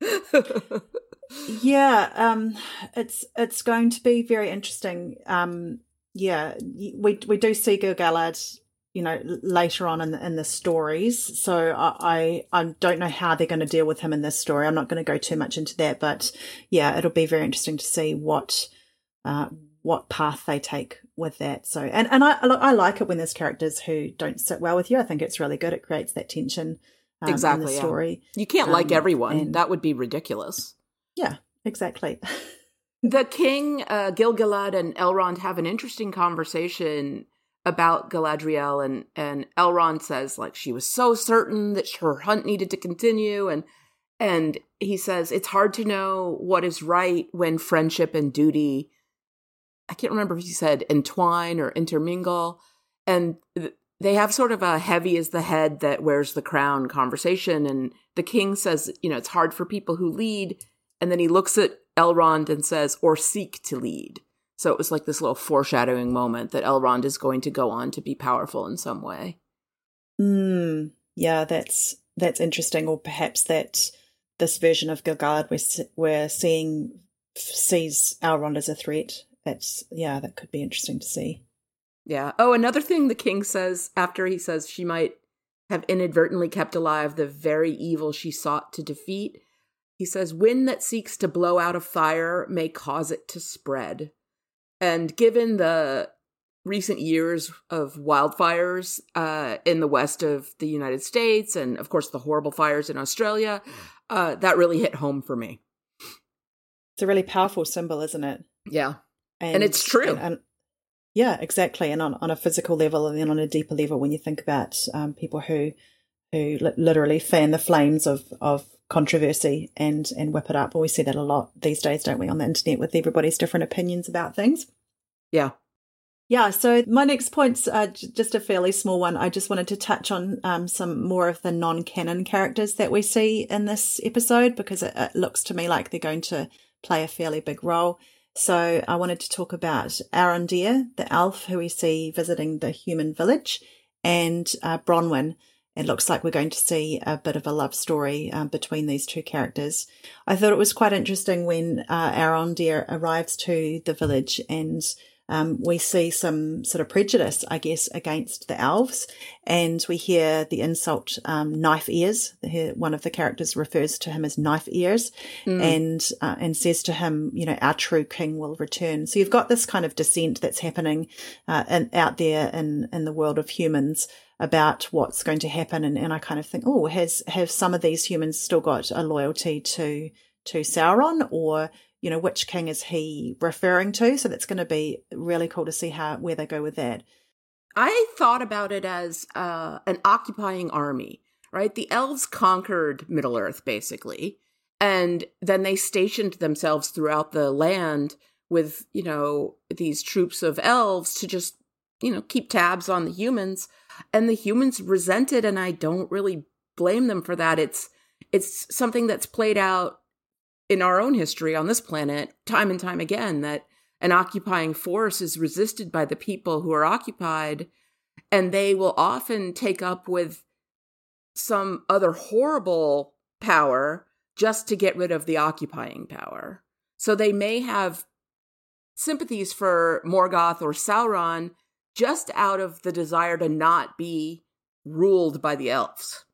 Yeah, um, it's it's going to be very interesting. Um, yeah, we we do see Gil-galad, you know, later on in the, in the stories. So I, I I don't know how they're going to deal with him in this story. I'm not going to go too much into that, but yeah, it'll be very interesting to see what. Uh, what path they take with that. So, and, and I, I like it when there's characters who don't sit well with you. I think it's really good. It creates that tension um, exactly, in the story. Yeah. You can't um, like everyone. And, that would be ridiculous. Yeah, exactly. The king, uh, Gil-galad and Elrond have an interesting conversation about Galadriel, and, and Elrond says, like, she was so certain that her hunt needed to continue. And, and he says, it's hard to know what is right when friendship and duty, I can't remember if he said entwine or intermingle. And they have sort of a heavy is the head that wears the crown conversation. And the king says, you know, it's hard for people who lead. And then he looks at Elrond and says, or seek to lead. So it was like this little foreshadowing moment that Elrond is going to go on to be powerful in some way. Mm, yeah, that's that's interesting. Or perhaps that this version of Gil-galad we're, we're seeing sees Elrond as a threat. That's, yeah, that could be interesting to see. Yeah. Oh, another thing the king says after he says she might have inadvertently kept alive the very evil she sought to defeat. He says, wind that seeks to blow out a fire may cause it to spread. And given the recent years of wildfires uh, in the west of the United States, and of course the horrible fires in Australia, uh, that really hit home for me. It's a really powerful symbol, isn't it? Yeah. And, and it's true. And, and, yeah, exactly. And on, on a physical level, and then on a deeper level, when you think about um, people who who li- literally fan the flames of, of controversy and, and whip it up. Well, we see that a lot these days, don't we, on the internet with everybody's different opinions about things. Yeah. Yeah, so my next point's uh, j- just a fairly small one. I just wanted to touch on um, some more of the non-canon characters that we see in this episode, because it, it looks to me like they're going to play a fairly big role. So I wanted to talk about Arondir, the elf who we see visiting the human village, and uh, Bronwyn. It looks like we're going to see a bit of a love story um, between these two characters. I thought it was quite interesting when uh, Arondir arrives to the village, and um, we see some sort of prejudice, I guess, against the elves. And we hear the insult um, knife ears. One of the characters refers to him as knife ears mm. and uh, and says to him, you know, our true king will return. So you've got this kind of dissent that's happening uh, in, out there in, in the world of humans about what's going to happen. And, and I kind of think, oh, has have some of these humans still got a loyalty to to Sauron, or, you know, which king is he referring to? So that's going to be really cool to see how where they go with that. I thought about it as uh, an occupying army, right? The elves conquered Middle-earth, basically, and then they stationed themselves throughout the land with, you know, these troops of elves to just, you know, keep tabs on the humans. And the humans resented, and I don't really blame them for that. It's it's something that's played out in our own history on this planet time and time again, that an occupying force is resisted by the people who are occupied, and they will often take up with some other horrible power just to get rid of the occupying power. So they may have sympathies for Morgoth or Sauron just out of the desire to not be ruled by the elves.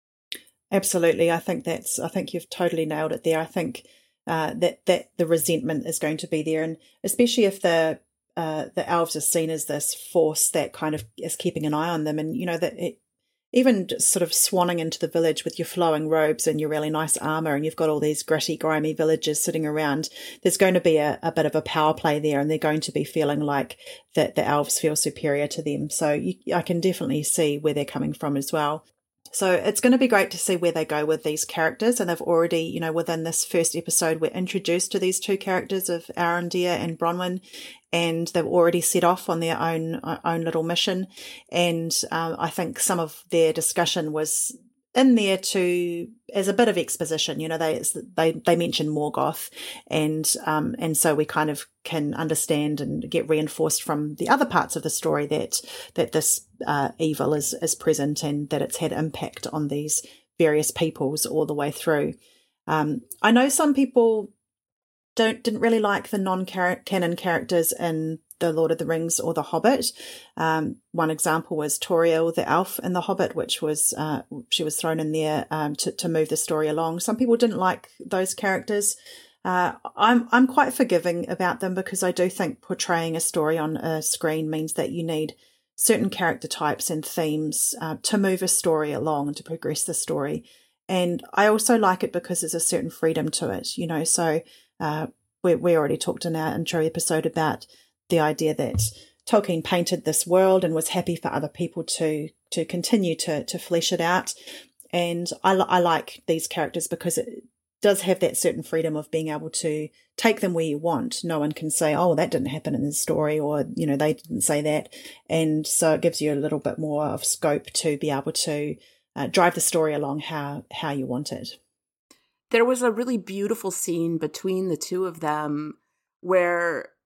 Absolutely. I think that's, I think you've totally nailed it there. I think uh, that, that the resentment is going to be there. And especially if the, uh, the elves are seen as this force that kind of is keeping an eye on them. And, you know, that it, even just sort of swanning into the village with your flowing robes and your really nice armor, and you've got all these gritty, grimy villagers sitting around, there's going to be a, a bit of a power play there, and they're going to be feeling like that the elves feel superior to them. So you, I can definitely see where they're coming from as well. So it's going to be great to see where they go with these characters. And they've already, you know, within this first episode, we're introduced to these two characters of Arondir and Bronwyn, and they've already set off on their own own little mission. And um, I think some of their discussion was in there to as a bit of exposition. You know, they they they mention Morgoth, and um and so we kind of can understand and get reinforced from the other parts of the story that that this uh, evil is is present, and that it's had impact on these various peoples all the way through. Um, I know some people don't didn't really like the non-canon characters in The Lord of the Rings or The Hobbit. Um, one example was Tauriel, the elf in The Hobbit, which was uh, she was thrown in there um, to, to move the story along. Some people didn't like those characters. Uh, I'm I'm quite forgiving about them, because I do think portraying a story on a screen means that you need certain character types and themes uh, to move a story along and to progress the story. And I also like it because there's a certain freedom to it, you know. So uh, we we already talked in our intro episode about the idea that Tolkien painted this world and was happy for other people to to continue to to flesh it out. And I, I like these characters because it does have that certain freedom of being able to take them where you want. No one can say, oh, that didn't happen in the story, or, you know, they didn't say that. And so it gives you a little bit more of scope to be able to uh, drive the story along how, how you want it. There was a really beautiful scene between the two of them where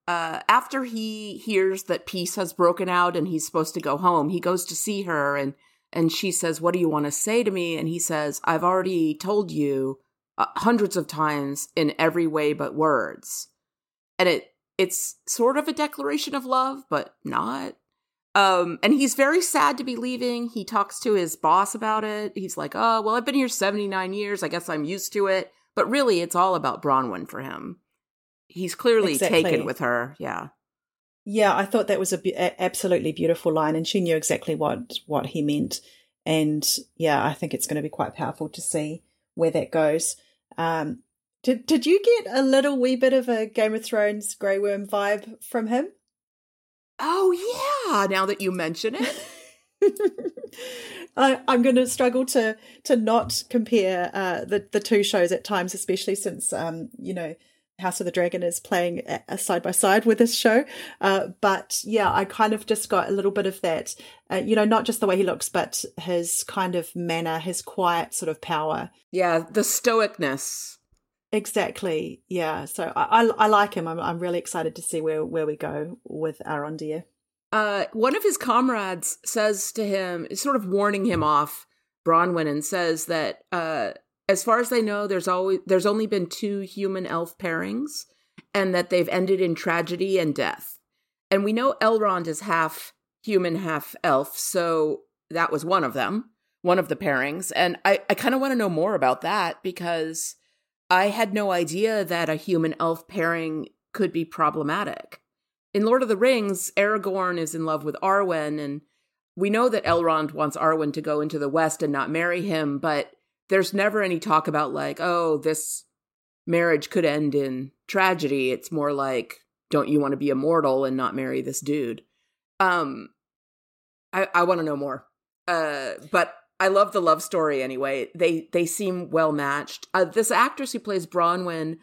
uh, after he hears that peace has broken out and he's supposed to go home, he goes to see her and, and she says, "What do you want to say to me?" And he says, "I've already told you uh, hundreds of times in every way but words." And it it's sort of a declaration of love, but not. Um, and he's very sad to be leaving. He talks to his boss about it. He's like, "Oh, well, I've been here seventy-nine years. I guess I'm used to it." But really, it's all about Bronwyn for him. He's clearly Exactly. taken with her. Yeah. Yeah, I thought that was a be- a- absolutely beautiful line, and she knew exactly what, what he meant. And yeah, I think it's going to be quite powerful to see where that goes. Um, did did you get a little wee bit of a Game of Thrones Grey Worm vibe from him? Oh, yeah. Now that you mention it. I, I'm going to struggle to to not compare uh, the the two shows at times, especially since um, you know, House of the Dragon is playing a side by side with this show. Uh, but yeah, I kind of just got a little bit of that. Uh, you know, not just the way he looks, but his kind of manner, his quiet sort of power. Yeah, the stoicness. Exactly. Yeah. So I I, I like him. I'm I'm really excited to see where where we go with Arondir. Uh, one of his comrades says to him, sort of warning him off, Bronwyn, and says that uh, as far as they know, there's always there's only been two human elf pairings, and that they've ended in tragedy and death. And we know Elrond is half human, half elf, so that was one of them, one of the pairings. And I, I kind of want to know more about that, because I had no idea that a human elf pairing could be problematic. In Lord of the Rings, Aragorn is in love with Arwen, and we know that Elrond wants Arwen to go into the West and not marry him, but there's never any talk about like, oh, this marriage could end in tragedy. It's more like, don't you want to be immortal and not marry this dude? Um, I, I want to know more. Uh, but I love the love story anyway. They they seem well matched. Uh, this actress who plays Bronwyn,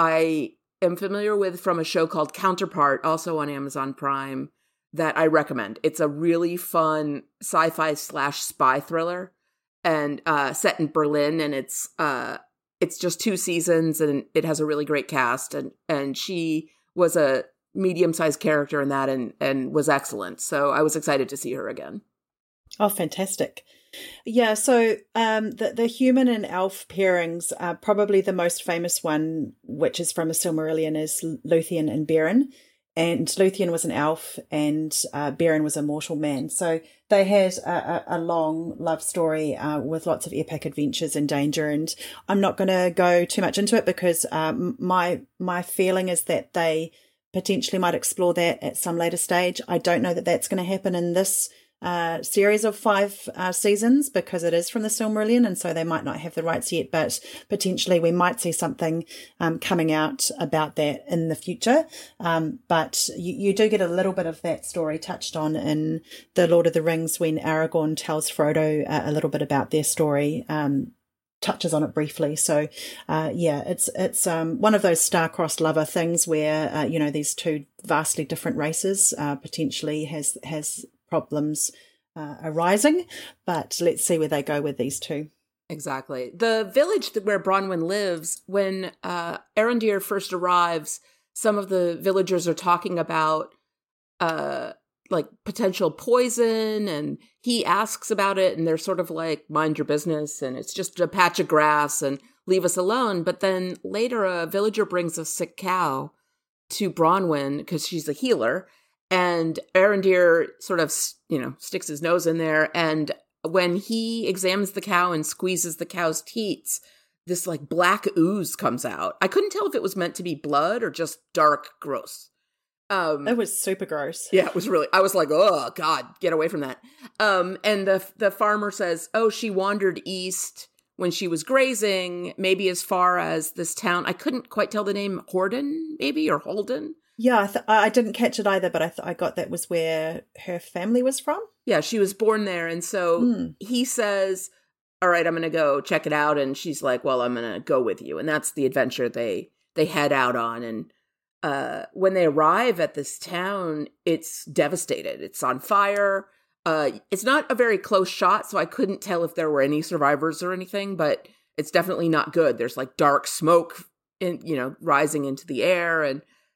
I am familiar with from a show called Counterpart, also on Amazon Prime, that I recommend. It's a really fun sci-fi slash spy thriller, and uh, set in Berlin, and it's uh, it's just two seasons, and it has a really great cast, and and she was a medium-sized character in that, and and was excellent. So I was excited to see her again. Oh, fantastic. Yeah, so um, the, the human and elf pairings, are probably the most famous one, which is from a Silmarillion, is Luthien and Beren. And Luthien was an elf and uh, Beren was a mortal man. So they had a, a, a long love story uh, with lots of epic adventures and danger. And I'm not going to go too much into it because um, my my feeling is that they potentially might explore that at some later stage. I don't know that that's going to happen in this uh, series of five uh, seasons because it is from the Silmarillion, and so they might not have the rights yet, but potentially we might see something um, coming out about that in the future. Um, but you, you do get a little bit of that story touched on in The Lord of the Rings when Aragorn tells Frodo uh, a little bit about their story, um, touches on it briefly. So, uh, yeah, it's it's um, one of those star-crossed lover things where, uh, you know, these two vastly different races uh, potentially has has problems uh, arising, but let's see where they go with these two. Exactly. The village where Bronwyn lives, when uh, Arondir first arrives, some of the villagers are talking about uh, like potential poison, and he asks about it, and they're sort of like, mind your business, and it's just a patch of grass, and leave us alone. But then later a villager brings a sick cow to Bronwyn because she's a healer, and Arondir sort of, you know, sticks his nose in there, and when he examines the cow and squeezes the cow's teats, this like black ooze comes out. I couldn't tell if it was meant to be blood or just dark gross. Um, it was super gross. Yeah, it was really, I was like, oh God, get away from that. Um, and the the farmer says, oh, she wandered east when she was grazing, maybe as far as this town. I couldn't quite tell the name, Horden, maybe, or Holden. Yeah, I, th- I didn't catch it either, but I th- I got that was where her family was from. Yeah, she was born there. And so mm. he says, all right, I'm going to go check it out. And she's like, well, I'm going to go with you. And that's the adventure they they head out on. And uh, when they arrive at this town, it's devastated. It's on fire. Uh, it's not a very close shot, so I couldn't tell if there were any survivors or anything, but it's definitely not good. There's like dark smoke, in, you know, rising into the air, and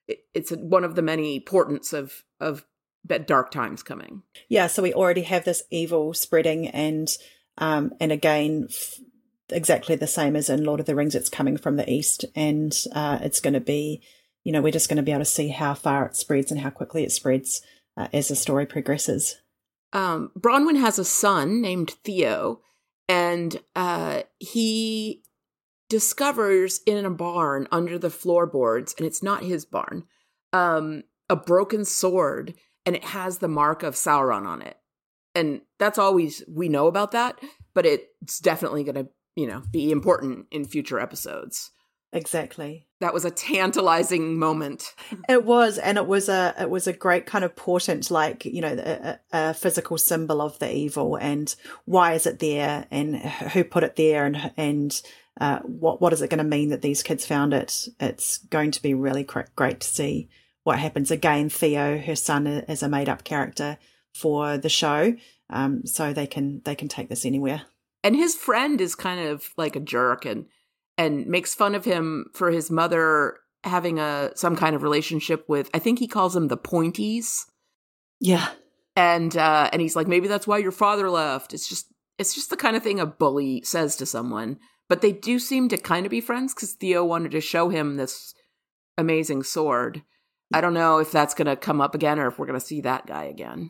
it, it's one of the many portents of of dark times coming. Yeah, so we already have this evil spreading, and um, and again, f- exactly the same as in Lord of the Rings, it's coming from the east, and uh, it's going to be, you know, we're just going to be able to see how far it spreads and how quickly it spreads uh, as the story progresses. Um, Bronwyn has a son named Theo, and uh, he discovers in a barn under the floorboards, and it's not his barn, um, a broken sword, and it has the mark of Sauron on it. And that's all we, we know about that, but it's definitely going to, you know, be important in future episodes. Exactly. That was a tantalizing moment. It was, and it was a it was a great kind of portent, like, you know, a, a physical symbol of the evil, and why is it there, and who put it there, and and uh, what what is it going to mean that these kids found it? It's going to be really great to see what happens. Again, Theo, her son, is a made up character for the show, um, so they can they can take this anywhere. And his friend is kind of like a jerk, and and makes fun of him for his mother having a some kind of relationship with, I think he calls them the Pointies. Yeah. And uh, and he's like, maybe that's why your father left. It's just it's just the kind of thing a bully says to someone. But they do seem to kind of be friends, because Theo wanted to show him this amazing sword. I don't know if that's going to come up again, or if we're going to see that guy again.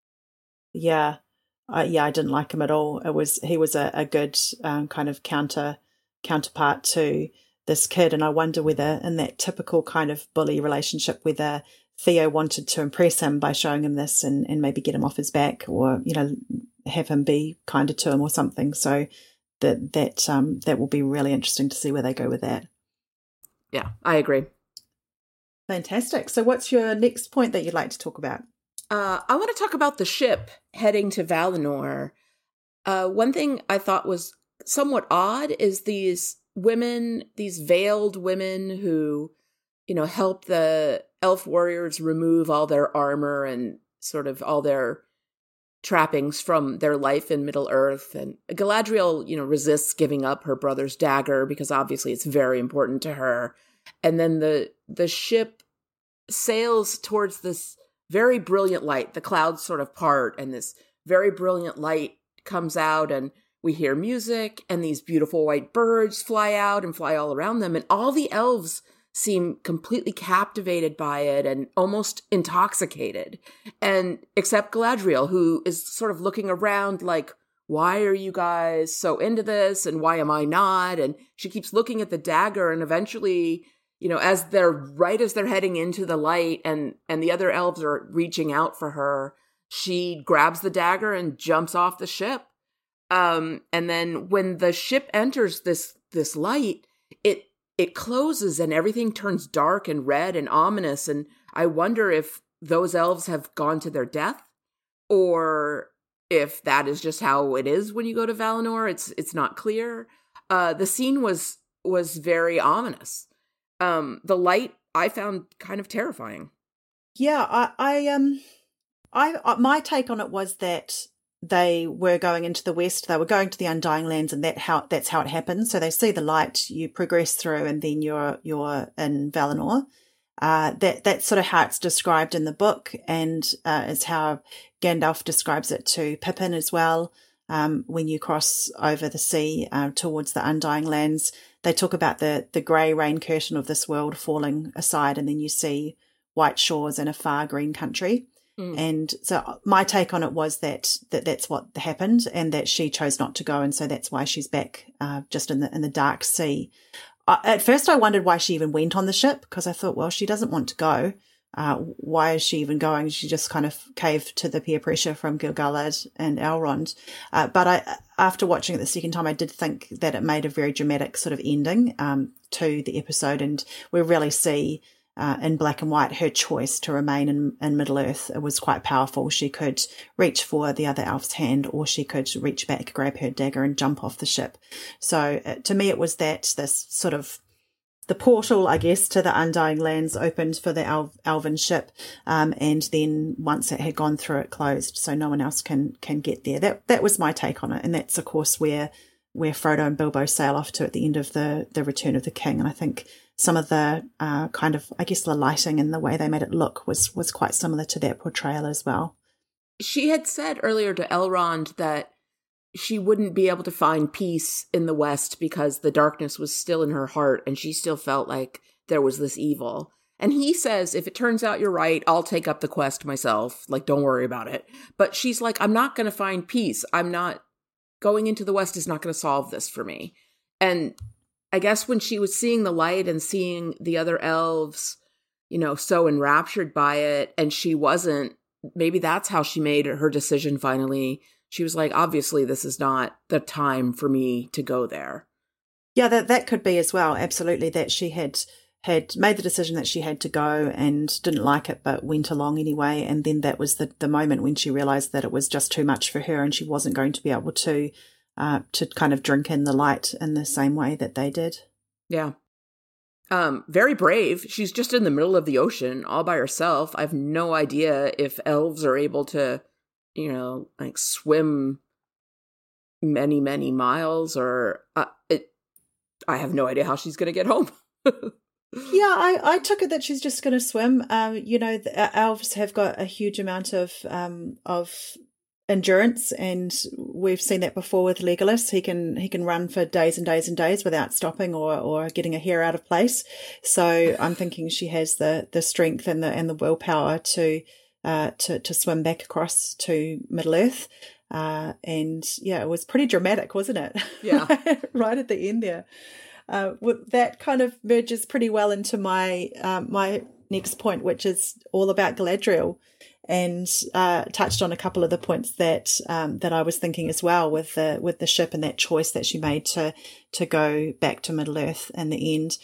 Yeah. Uh, yeah, I didn't like him at all. It was he was a, a good um, kind of counter counterpart to this kid, and I wonder whether in that typical kind of bully relationship, whether Theo wanted to impress him by showing him this and, and maybe get him off his back, or, you know, have him be kinder to him or something. So that that um that will be really interesting to see where they go with that. Yeah, I agree. Fantastic. So what's your next point that you'd like to talk about? Uh, I want to talk about the ship heading to Valinor. Uh, one thing I thought was somewhat odd is these women, these veiled women who, you know, help the elf warriors remove all their armor and sort of all their trappings from their life in Middle-earth. And Galadriel, you know, resists giving up her brother's dagger because obviously it's very important to her. And then the the ship sails towards this very brilliant light. The clouds sort of part, and this very brilliant light comes out, and we hear music, and these beautiful white birds fly out and fly all around them. And all the elves seem completely captivated by it and almost intoxicated. And except Galadriel, who is sort of looking around like, why are you guys so into this? And why am I not? And she keeps looking at the dagger, and eventually, you know, as they're right as they're heading into the light and, and the other elves are reaching out for her, she grabs the dagger and jumps off the ship. Um, and then when the ship enters this, this light, it, it closes and everything turns dark and red and ominous. And I wonder if those elves have gone to their death, or if that is just how it is when you go to Valinor. It's, it's not clear. Uh, the scene was, was very ominous. Um, the light I found kind of terrifying. Yeah, I, I, um, I, I, my take on it was that they were going into the west. They were going to the Undying Lands, and that how that's how it happens. So they see the light, you progress through, and then you're you're in Valinor. Uh, that that's sort of how it's described in the book, and uh, is how Gandalf describes it to Pippin as well. Um, when you cross over the sea uh, towards the Undying Lands, they talk about the the grey rain curtain of this world falling aside, and then you see white shores and a far green country. Mm. And so my take on it was that, that that's what happened, and that she chose not to go, and so that's why she's back uh, just in the in the dark sea. Uh, at first I wondered why she even went on the ship, because I thought, well, she doesn't want to go. Uh, why is she even going? She just kind of caved to the peer pressure from Gil-galad and Elrond. Uh, but I, after watching it the second time, I did think that it made a very dramatic sort of ending um, to the episode, and we really see Uh, in black and white, her choice to remain in, in Middle-earth. It was quite powerful. She could reach for the other elf's hand, or she could reach back, grab her dagger, and jump off the ship. So uh, to me, it was that this sort of the portal, I guess, to the Undying Lands opened for the El- elven ship, um, and then once it had gone through, it closed, so no one else can can get there. That that was my take on it, and that's of course where where Frodo and Bilbo sail off to at the end of the, the Return of the King. And I think some of the uh, kind of, I guess, the lighting and the way they made it look was was quite similar to that portrayal as well. She had said earlier to Elrond that she wouldn't be able to find peace in the West because the darkness was still in her heart and she still felt like there was this evil. And he says, if it turns out you're right, I'll take up the quest myself. Like, don't worry about it. But she's like, I'm not going to find peace. I'm not, going into the West is not going to solve this for me. And I guess when she was seeing the light and seeing the other elves, you know, so enraptured by it, and she wasn't, maybe that's how she made her decision finally. She was like, obviously, this is not the time for me to go there. Yeah, that that could be as well. Absolutely, that she had had made the decision that she had to go and didn't like it, but went along anyway. And then that was the, the moment when she realized that it was just too much for her and she wasn't going to be able to uh, to kind of drink in the light in the same way that they did. Yeah. Um, very brave. She's just in the middle of the ocean all by herself. I have no idea if elves are able to, you know, like swim many, many miles or uh, it, I have no idea how she's going to get home. Yeah, I, I took it that she's just going to swim. Um, you know, the elves have got a huge amount of um, of endurance, and we've seen that before with Legolas. He can he can run for days and days and days without stopping or, or getting a hair out of place. So I'm thinking she has the the strength and the and the willpower to uh, to to swim back across to Middle Earth. Uh, and yeah, it was pretty dramatic, wasn't it? Yeah, right at the end there. Uh, with that kind of merges pretty well into my um, my next point, which is all about Galadriel, and uh, touched on a couple of the points that um, that I was thinking as well with the with the ship and that choice that she made to to go back to Middle Earth in the end.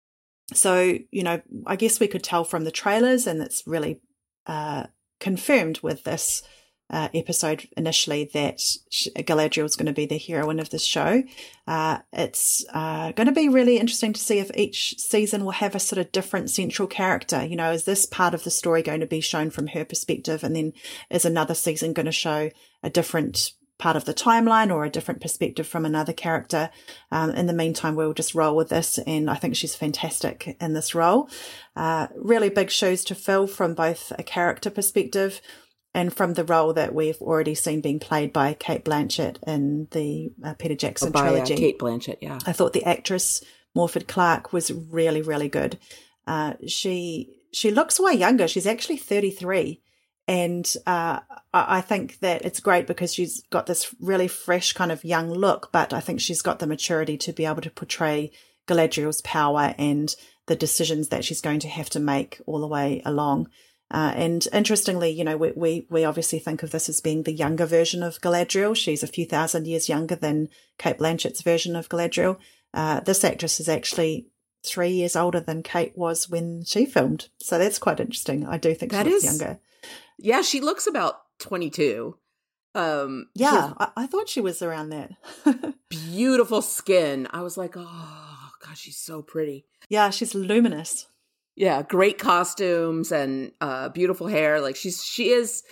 So, you know, I guess we could tell from the trailers, and it's really uh, confirmed with this Uh, episode initially that Galadriel is going to be the heroine of this show. Uh, it's uh, going to be really interesting to see if each season will have a sort of different central character. You know, is this part of the story going to be shown from her perspective, and then is another season going to show a different part of the timeline or a different perspective from another character? Um, in the meantime, we'll just roll with this, and I think she's fantastic in this role. Uh, really big shoes to fill from both a character perspective and from the role that we've already seen being played by Cate Blanchett in the uh, Peter Jackson oh, by, trilogy. Uh, Cate Blanchett, yeah. I thought the actress Morfydd Clark was really, really good. Uh, she she looks way younger. She's actually thirty-three. And uh, I think that it's great because she's got this really fresh kind of young look, but I think she's got the maturity to be able to portray Galadriel's power and the decisions that she's going to have to make all the way along. Uh, and interestingly, you know, we, we we obviously think of this as being the younger version of Galadriel. She's a few thousand years younger than Cate Blanchett's version of Galadriel. Uh, this actress is actually three years older than Cate was when she filmed. So that's quite interesting. I do think that she looks is, younger. Yeah, she looks about twenty-two. Um, yeah, I, I thought she was around that. Beautiful skin. I was like, oh, God, she's so pretty. Yeah, she's luminous. Yeah, great costumes and uh, beautiful hair. Like she's, she is,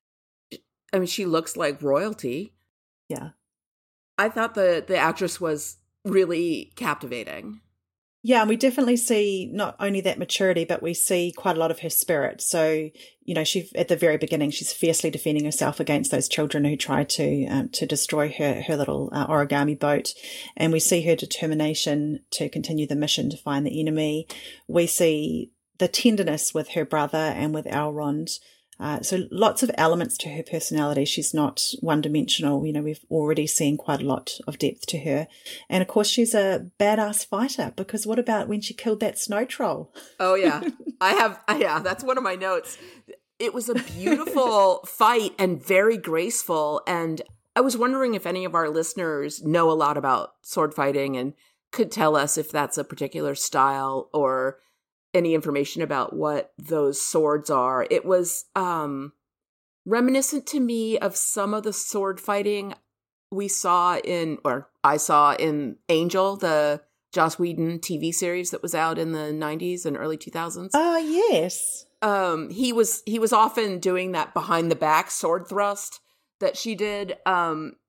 I mean, she looks like royalty. Yeah. I thought the, the actress was really captivating. Yeah, and we definitely see not only that maturity, but we see quite a lot of her spirit. So, you know, she at the very beginning, she's fiercely defending herself against those children who try to um, to destroy her her little uh, origami boat, and we see her determination to continue the mission to find the enemy. We see the tenderness with her brother and with Elrond. Uh, so lots of elements to her personality. She's not one-dimensional. You know, we've already seen quite a lot of depth to her. And, of course, she's a badass fighter, because what about when she killed that snow troll? Oh, yeah. I have, yeah, that's one of my notes. It was a beautiful fight and very graceful. And I was wondering if any of our listeners know a lot about sword fighting and could tell us if that's a particular style or any information about what those swords are. It was um, reminiscent to me of some of the sword fighting we saw in, or I saw in Angel, the Joss Whedon T V series that was out in the nineties and early two thousands. Oh, yes. Um, he was he was often doing that behind the back sword thrust that she did. Um,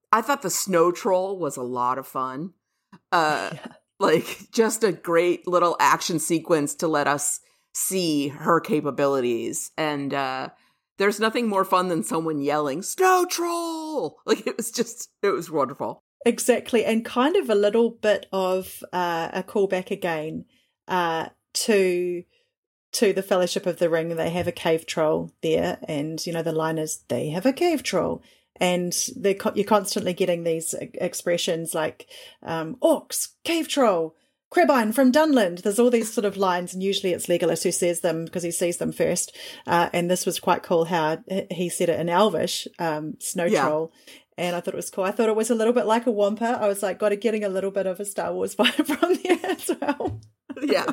I thought the snow troll was a lot of fun. Uh, yeah. Like, just a great little action sequence to let us see her capabilities. And uh, there's nothing more fun than someone yelling, "Snow troll!" Like, it was just, it was wonderful. Exactly. And kind of a little bit of uh, a callback again uh, to to the Fellowship of the Ring. They have a cave troll there. And, you know, the line is, they have a cave troll. And they're co- you're constantly getting these expressions like um, orcs, cave troll, Crabine from Dunland. There's all these sort of lines, and usually it's Legolas who says them because he sees them first. Uh, and this was quite cool how he said it in Elvish, um, snow yeah. troll. And I thought it was cool. I thought it was a little bit like a Wampa. I was like, got it, getting a little bit of a Star Wars vibe from there as well. Yeah.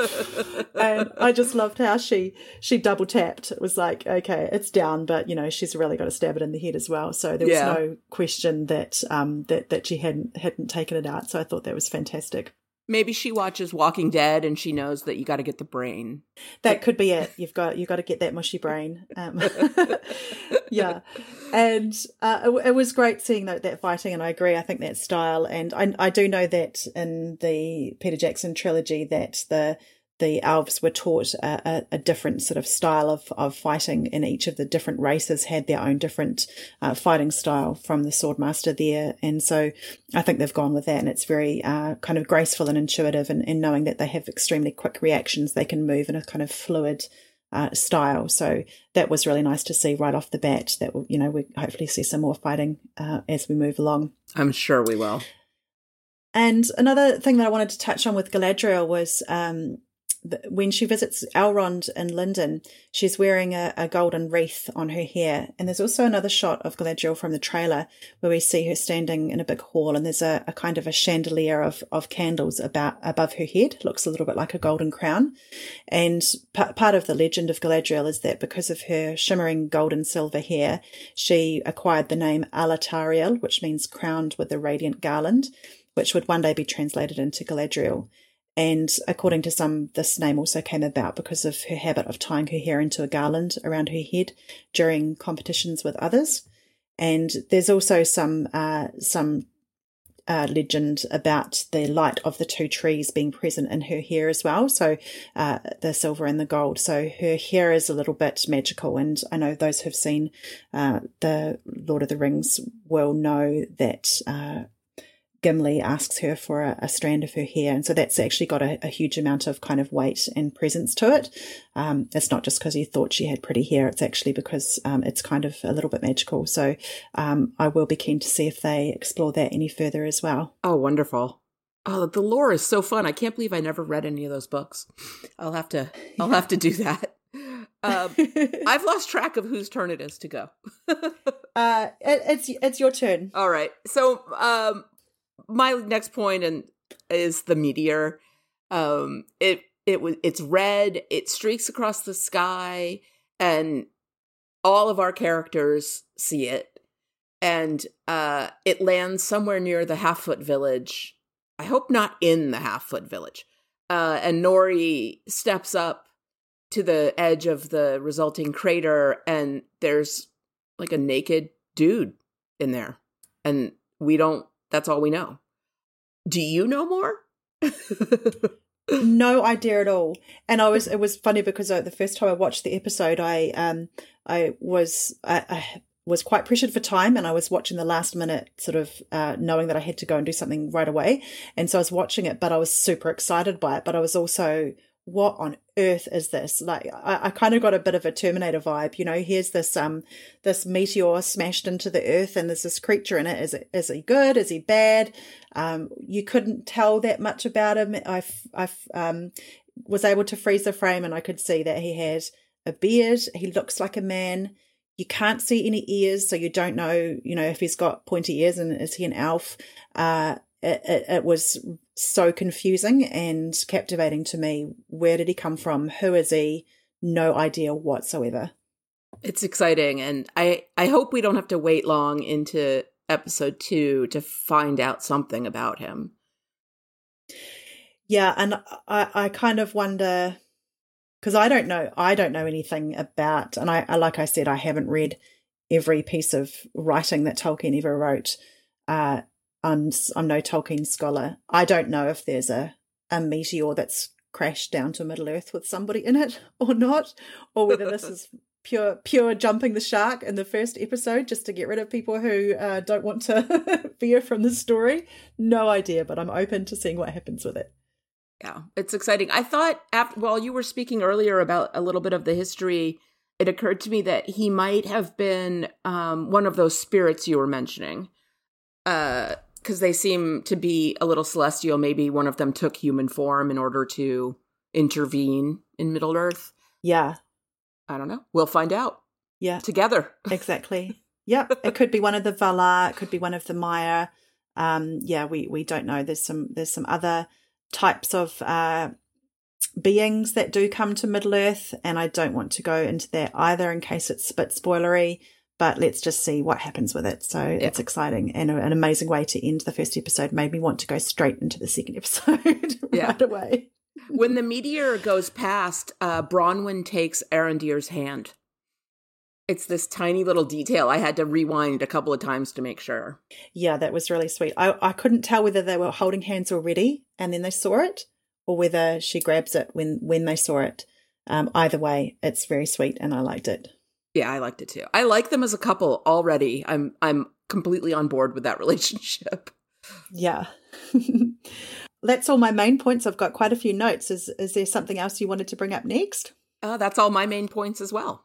And I just loved how she she double tapped. It was like, okay, it's down, but you know, she's really got to stab it in the head as well. So there was yeah. no question that um that that she hadn't hadn't taken it out. So I thought that was fantastic. Maybe she watches Walking Dead and she knows that you got to get the brain. That could be it. You've got you got to get that mushy brain. Um, yeah, and uh, it, it was great seeing that, that fighting. And I agree. I think that style, and I I do know that in the Peter Jackson trilogy that the the elves were taught a, a, a different sort of style of, of fighting, and each of the different races had their own different uh, fighting style from the Swordmaster there. And so I think they've gone with that, and it's very uh, kind of graceful and intuitive, and, and knowing that they have extremely quick reactions, they can move in a kind of fluid uh, style. So that was really nice to see right off the bat that, you know, we hopefully see some more fighting uh, as we move along. I'm sure we will. And another thing that I wanted to touch on with Galadriel was um, when she visits Elrond in Lindon, she's wearing a, a golden wreath on her hair. And there's also another shot of Galadriel from the trailer where we see her standing in a big hall, and there's a, a kind of a chandelier of, of candles about above her head. It looks a little bit like a golden crown. And p- part of the legend of Galadriel is that because of her shimmering gold and silver hair, she acquired the name Alatariel, which means crowned with a radiant garland, which would one day be translated into Galadriel. And according to some, this name also came about because of her habit of tying her hair into a garland around her head during competitions with others. And there's also some uh, some uh, legend about the light of the two trees being present in her hair as well. So uh, the silver and the gold. So her hair is a little bit magical. And I know those who've seen uh, the Lord of the Rings will know that uh, Gimli asks her for a, a strand of her hair. And so that's actually got a, a huge amount of kind of weight and presence to it. Um, it's not just because he thought she had pretty hair. It's actually because um, it's kind of a little bit magical. So um, I will be keen to see if they explore that any further as well. Oh, wonderful. Oh, the lore is so fun. I can't believe I never read any of those books. I'll have to, I'll yeah. have to do that. Um, I've lost track of whose turn it is to go. uh, it, it's, it's your turn. All right. So, um, my next point and is the meteor. Um, it it was it's red. It streaks across the sky, and all of our characters see it. And uh, it lands somewhere near the Half-Foot Village. I hope not in the Half-Foot Village. Uh, and Nori steps up to the edge of the resulting crater, and there's like a naked dude in there, and we don't. That's all we know. Do you know more? No idea at all. And I was, it was funny because I, the first time I watched the episode, I, um, I was, I, I was quite pressured for time, and I was watching the last minute sort of, uh, knowing that I had to go and do something right away. And so I was watching it, but I was super excited by it, but I was also, what on earth is this? Like, I, I kind of got a bit of a Terminator vibe, you know, here's this, um, this meteor smashed into the earth, and there's this creature in it. Is it, is he good? Is he bad? Um, you couldn't tell that much about him. I, I, um, was able to freeze the frame, and I could see that he had a beard. He looks like a man. You can't see any ears, so you don't know, you know, if he's got pointy ears, and is he an elf? Uh, It, it, it was so confusing and captivating to me. Where did he come from? Who is he? No idea whatsoever. It's exciting, and I, I hope we don't have to wait long into episode two to find out something about him. Yeah, and I, I kind of wonder, because I don't know, I don't know anything about, and I, like I said, I haven't read every piece of writing that Tolkien ever wrote. uh, I'm, I'm no Tolkien scholar. I don't know if there's a, a meteor that's crashed down to Middle Earth with somebody in it or not, or whether this is pure pure jumping the shark in the first episode just to get rid of people who uh, don't want to veer from the story. No idea, but I'm open to seeing what happens with it. Yeah, it's exciting. I thought after, while you were speaking earlier about a little bit of the history, it occurred to me that he might have been um, one of those spirits you were mentioning, because uh, they seem to be a little celestial. Maybe one of them took human form in order to intervene in Middle Earth. Yeah. I don't know. We'll find out. Yeah. Together. Exactly. Yeah. It could be one of the Valar. It could be one of the Maya. Um, yeah, we, we don't know. There's some there's some other types of uh, beings that do come to Middle Earth, and I don't want to go into that either in case it's a bit spoilery, but let's just see what happens with it. So yeah. It's exciting and a, an amazing way to end the first episode. Made me want to go straight into the second episode right yeah. away. When the meteor goes past, uh, Bronwyn takes Arondir's hand. It's this tiny little detail. I had to rewind a couple of times to make sure. Yeah, that was really sweet. I, I couldn't tell whether they were holding hands already and then they saw it, or whether she grabs it when, when they saw it. Um, either way, it's very sweet and I liked it. Yeah, I liked it too. I like them as a couple already. I'm I'm completely on board with that relationship. Yeah. That's all my main points. I've got quite a few notes. Is is there something else you wanted to bring up next? Uh, that's all my main points as well.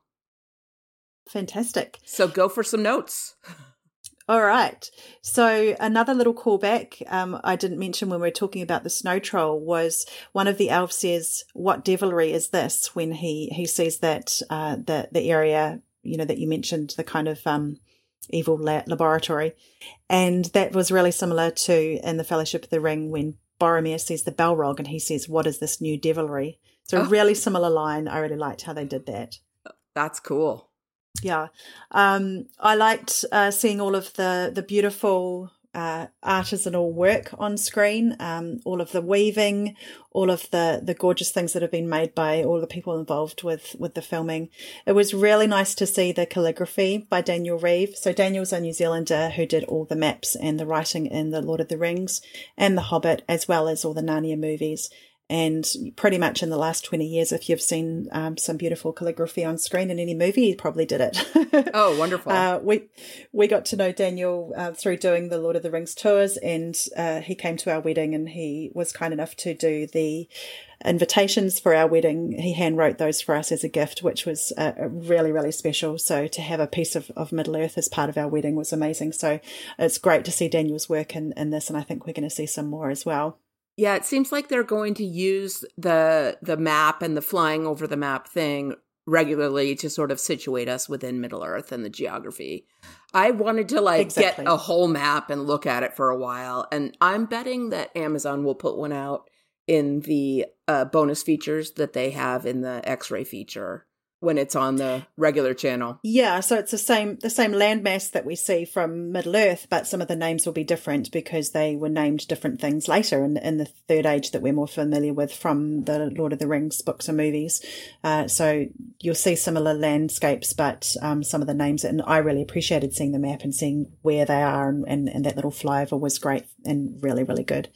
Fantastic. So go for some notes. All right. So another little callback um, I didn't mention when we were talking about the snow troll was one of the elves says, "What devilry is this?" when he, he sees that uh, the, the area, you know, that you mentioned, the kind of um, evil la- laboratory. And that was really similar to in the Fellowship of the Ring when Boromir sees the Balrog and he says, "What is this new devilry?" So oh. really similar line. I really liked how they did that. That's cool. Yeah. Um, I liked uh, seeing all of the, the beautiful uh, artisanal work on screen, um, all of the weaving, all of the, the gorgeous things that have been made by all the people involved with, with the filming. It was really nice to see the calligraphy by Daniel Reeve. So Daniel's a New Zealander who did all the maps and the writing in The Lord of the Rings and The Hobbit, as well as all the Narnia movies. And pretty much in the last twenty years, if you've seen um, some beautiful calligraphy on screen in any movie, he probably did it. Oh, wonderful. Uh, we we got to know Daniel uh, through doing the Lord of the Rings tours, and uh, he came to our wedding and he was kind enough to do the invitations for our wedding. He hand wrote those for us as a gift, which was uh, really, really special. So to have a piece of, of Middle Earth as part of our wedding was amazing. So it's great to see Daniel's work in, in this, and I think we're going to see some more as well. Yeah, it seems like they're going to use the the map and the flying over the map thing regularly to sort of situate us within Middle Earth and the geography. I wanted to like exactly. get a whole map and look at it for a while, and I'm betting that Amazon will put one out in the uh, bonus features that they have in the X-ray feature when it's on the regular channel. Yeah, so it's the same the same landmass that we see from Middle Earth, but some of the names will be different because they were named different things later in, in the Third Age that we're more familiar with from the Lord of the Rings books and movies. Uh, so you'll see similar landscapes, but um, some of the names, and I really appreciated seeing the map and seeing where they are, and, and, and that little flyover was great and really, really good.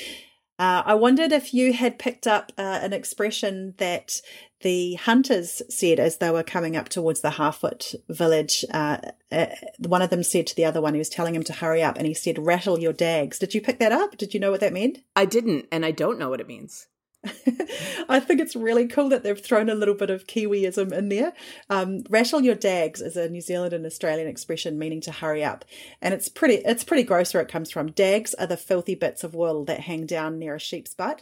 Uh, I wondered if you had picked up uh, an expression that the hunters said as they were coming up towards the Harfoot village. Uh, uh, one of them said to the other one, he was telling him to hurry up, and he said, "Rattle your dags." Did you pick that up? Did you know what that meant? I didn't, and I don't know what it means. I think it's really cool that they've thrown a little bit of Kiwiism in there. Um, rattle your dags is a New Zealand and Australian expression meaning to hurry up. And it's pretty it's pretty gross where it comes from. Dags are the filthy bits of wool that hang down near a sheep's butt.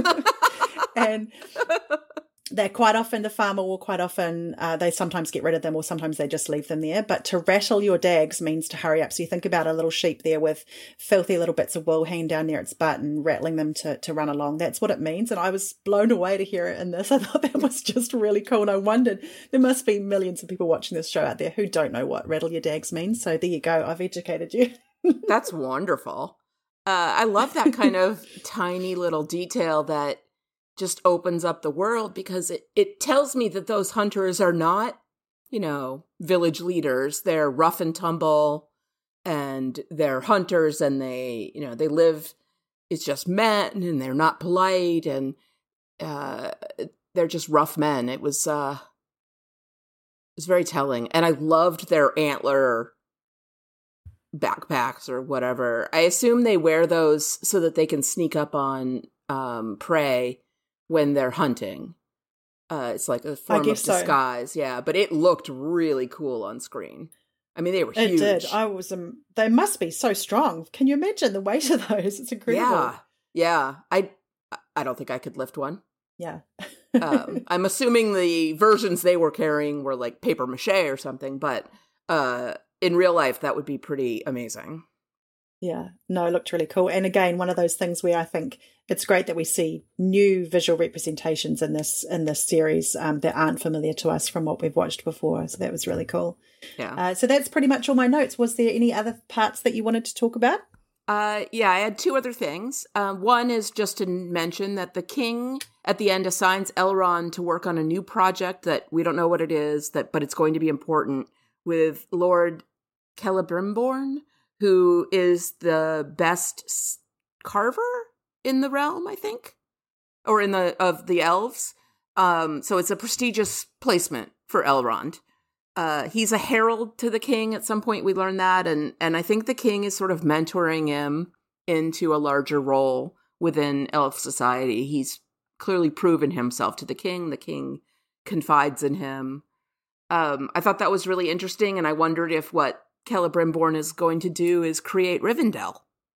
And they're quite often, the farmer will quite often, uh, they sometimes get rid of them or sometimes they just leave them there. But to rattle your dags means to hurry up. So you think about a little sheep there with filthy little bits of wool hanging down near its butt and rattling them to, to run along. That's what it means. And I was blown away to hear it in this. I thought that was just really cool. And I wondered, there must be millions of people watching this show out there who don't know what rattle your dags means. So there you go. I've educated you. That's wonderful. Uh, I love that kind of tiny little detail that just opens up the world, because it, it tells me that those hunters are not, you know, village leaders. They're rough and tumble, and they're hunters, and they, you know, they live, it's just men, and they're not polite, and uh, they're just rough men. It was, uh, it was very telling. And I loved their antler backpacks or whatever. I assume they wear those so that they can sneak up on um, prey when they're hunting. Uh, it's like a form of disguise. So. Yeah, but it looked really cool on screen. I mean, they were huge. It did. I was. Um, they must be so strong. Can you imagine the weight of those? It's incredible. Yeah, yeah. I, I don't think I could lift one. Yeah. um, I'm assuming the versions they were carrying were like paper mache or something, but uh, in real life, that would be pretty amazing. Yeah, no, it looked really cool. And again, one of those things where I think it's great that we see new visual representations in this in this series um, that aren't familiar to us from what we've watched before. So that was really cool. Yeah. Uh, so that's pretty much all my notes. Was there any other parts that you wanted to talk about? Uh, yeah, I had two other things. Um, one is just to mention that the king at the end assigns Elrond to work on a new project that we don't know what it is, that but it's going to be important, with Lord Celebrimbor, who is the best carver in the realm, I think, or in the of the elves. Um, so it's a prestigious placement for Elrond. Uh, he's a herald to the king at some point, we learn that, and and I think the king is sort of mentoring him into a larger role within elf society. He's clearly proven himself to the king. The king confides in him. Um, I thought that was really interesting, and I wondered if what Celebrimbor is going to do is create Rivendell.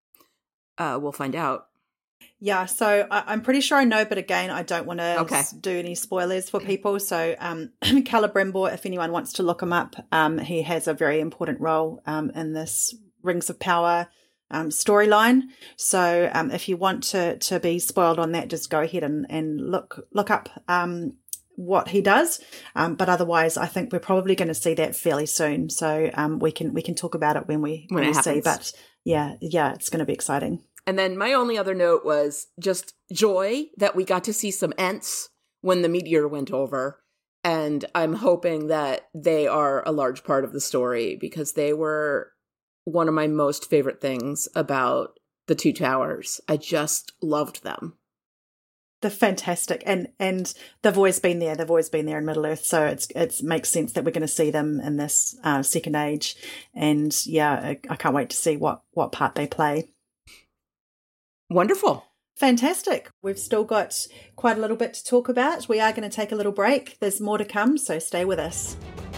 Uh, we'll find out. Yeah, so I, I'm pretty sure I know, but again, I don't want to okay. do any spoilers for people. So um, Celebrimbor, if anyone wants to look him up, um, he has a very important role um, in this Rings of Power um, storyline. So um, if you want to to be spoiled on that, just go ahead and, and look look up um, what he does. Um, but otherwise, I think we're probably going to see that fairly soon. So um, we can we can talk about it when we, when, when it we see. Happens. But yeah, yeah, it's going to be exciting. And then my only other note was just joy that we got to see some Ents when the meteor went over. And I'm hoping that they are a large part of the story, because they were one of my most favorite things about the Two Towers. I just loved them. They're fantastic. And and they've always been there. They've always been there in Middle-earth. So it's it makes sense that we're going to see them in this uh, second age. And yeah, I, I can't wait to see what, what part they play. Wonderful. Fantastic. We've still got quite a little bit to talk about. We are going to take a little break. There's more to come, so stay with us.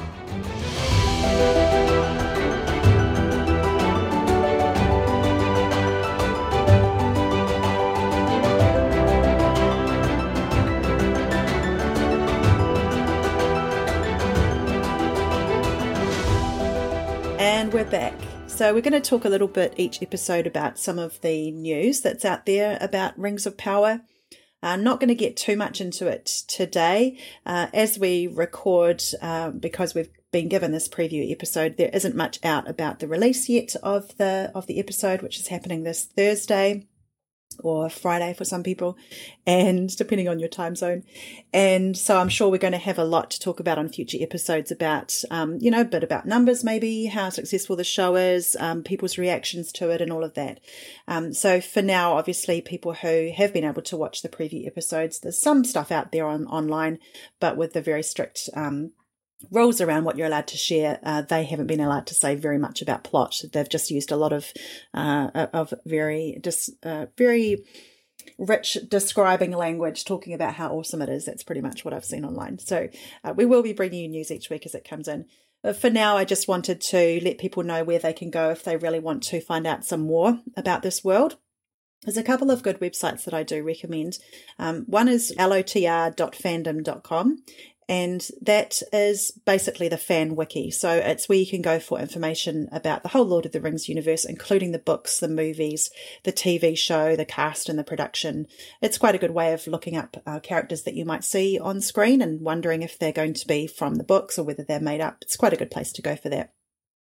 And we're back. So we're going to talk a little bit each episode about some of the news that's out there about Rings of Power. I'm not going to get too much into it today. Uh, as we record, uh, because we've been given this preview episode, there isn't much out about the release yet of the of the episode, which is happening this Thursday or Friday for some people, and depending on your time zone. And so I'm sure we're going to have a lot to talk about on future episodes about, um, you know, a bit about numbers, maybe how successful the show is, um, people's reactions to it and all of that. Um, so for now, obviously, people who have been able to watch the preview episodes, there's some stuff out there on online, but with the very strict um rules around what you're allowed to share, uh, they haven't been allowed to say very much about plot. They've just used a lot of uh, of very dis, uh, very rich describing language, talking about how awesome it is. That's pretty much what I've seen online. So uh, we will be bringing you news each week as it comes in. But for now, I just wanted to let people know where they can go if they really want to find out some more about this world. There's a couple of good websites that I do recommend. Um, one is L O T R dot fandom dot com. And that is basically the fan wiki. So it's where you can go for information about the whole Lord of the Rings universe, including the books, the movies, the T V show, the cast and the production. It's quite a good way of looking up uh, characters that you might see on screen and wondering if they're going to be from the books or whether they're made up. It's quite a good place to go for that.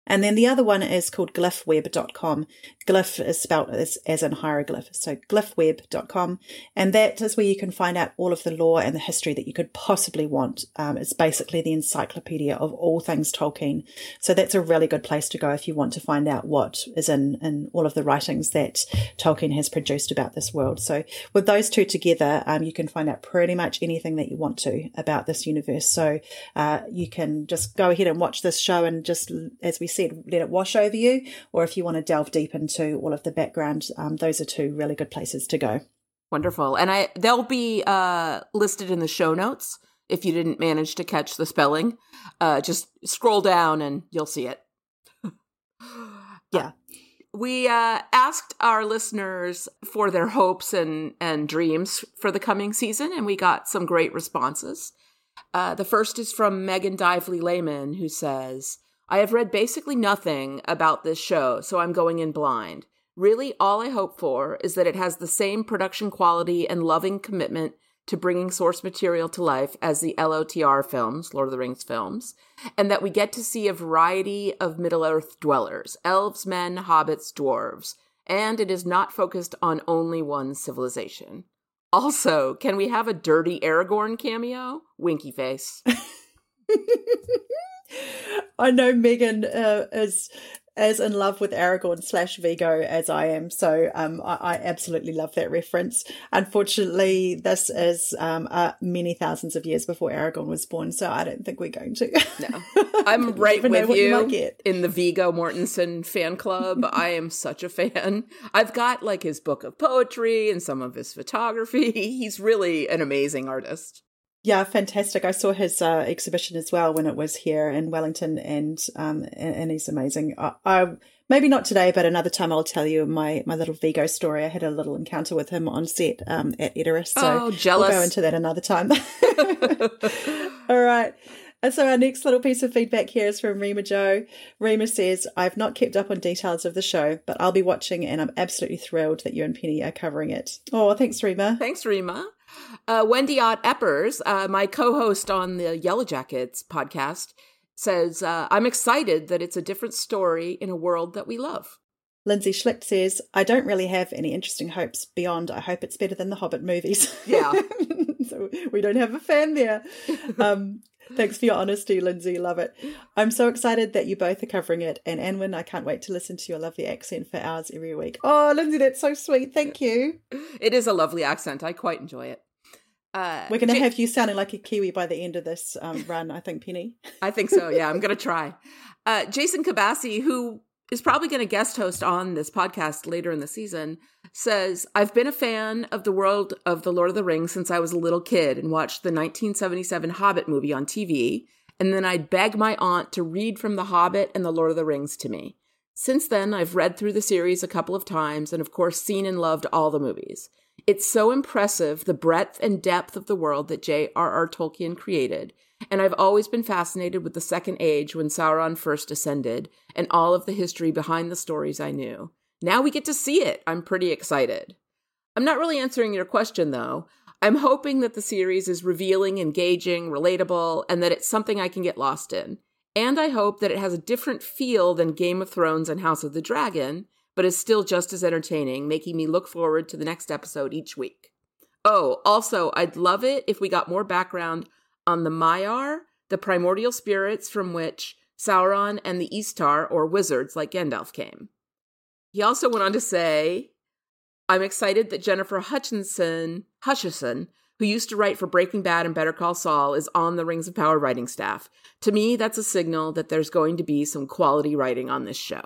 And then the other one is called glyph web dot com. Glyph is spelled as, as in hieroglyph. So glyph web dot com. And that is where you can find out all of the lore and the history that you could possibly want. Um, it's basically the encyclopedia of all things Tolkien. So that's a really good place to go if you want to find out what is in, in all of the writings that Tolkien has produced about this world. So with those two together, um, you can find out pretty much anything that you want to about this universe. So uh, you can just go ahead and watch this show and just, as we said, let it wash over you. Or if you want to delve deep into all of the background, um, those are two really good places to go. Wonderful. And I they'll be uh, listed in the show notes if you didn't manage to catch the spelling. Uh, just scroll down and you'll see it. Yeah. We uh, asked our listeners for their hopes and, and dreams for the coming season, and we got some great responses. Uh, the first is from Megan Dively Lehman, who says, I have read basically nothing about this show, so I'm going in blind. Really, all I hope for is that it has the same production quality and loving commitment to bringing source material to life as the L O T R films, Lord of the Rings films, and that we get to see a variety of Middle-earth dwellers, elves, men, hobbits, dwarves, and it is not focused on only one civilization. Also, can we have a dirty Aragorn cameo? Winky face. I know Megan uh, is as in love with Aragorn slash Vigo as I am, so um, I, I absolutely love that reference. Unfortunately, this is um, uh, many thousands of years before Aragorn was born, so I don't think we're going to. No, I'm right with you, you in the Viggo Mortensen fan club. I am such a fan. I've got like his book of poetry and some of his photography. He's really an amazing artist. Yeah, fantastic. I saw his uh, exhibition as well when it was here in Wellington, and um, and, and he's amazing. I, I maybe not today, but another time I'll tell you my, my little Vigo story. I had a little encounter with him on set um, at Edoras, so oh, jealous. We'll go into that another time. All right. And so our next little piece of feedback here is from Rima Joe. Rima says, I've not kept up on details of the show, but I'll be watching and I'm absolutely thrilled that you and Penny are covering it. Oh, thanks, Rima. Thanks, Rima. Uh, Wendy Ott Eppers, uh, my co-host on the Yellow Jackets podcast, says, uh, I'm excited that it's a different story in a world that we love. Lindsay Schlicht says, I don't really have any interesting hopes beyond I hope it's better than the Hobbit movies. Yeah. So we don't have a fan there. Um, thanks for your honesty, Lindsay. Love it. I'm so excited that you both are covering it. And Anwin, I can't wait to listen to your lovely accent for hours every week. Oh, Lindsay, that's so sweet. Thank you. It is a lovely accent. I quite enjoy it. Uh, We're going to J- have you sounding like a Kiwi by the end of this um, run, I think, Penny. I think so. Yeah, I'm going to try. Uh, Jason Kabassi, who is probably going to guest host on this podcast later in the season, says, I've been a fan of the world of The Lord of the Rings since I was a little kid and watched the nineteen seventy-seven Hobbit movie on T V, and then I'd beg my aunt to read from The Hobbit and The Lord of the Rings to me. Since then, I've read through the series a couple of times and, of course, seen and loved all the movies. It's so impressive, the breadth and depth of the world that J R R. Tolkien created, and I've always been fascinated with the Second Age when Sauron first ascended, and all of the history behind the stories I knew. Now we get to see it. I'm pretty excited. I'm not really answering your question, though. I'm hoping that the series is revealing, engaging, relatable, and that it's something I can get lost in. And I hope that it has a different feel than Game of Thrones and House of the Dragon, but is still just as entertaining, making me look forward to the next episode each week. Oh, also, I'd love it if we got more background on the Maiar, the primordial spirits from which Sauron and the Istar, or wizards like Gandalf, came. He also went on to say, I'm excited that Jennifer Hutchinson, Hutchison, who used to write for Breaking Bad and Better Call Saul, is on the Rings of Power writing staff. To me, that's a signal that there's going to be some quality writing on this show.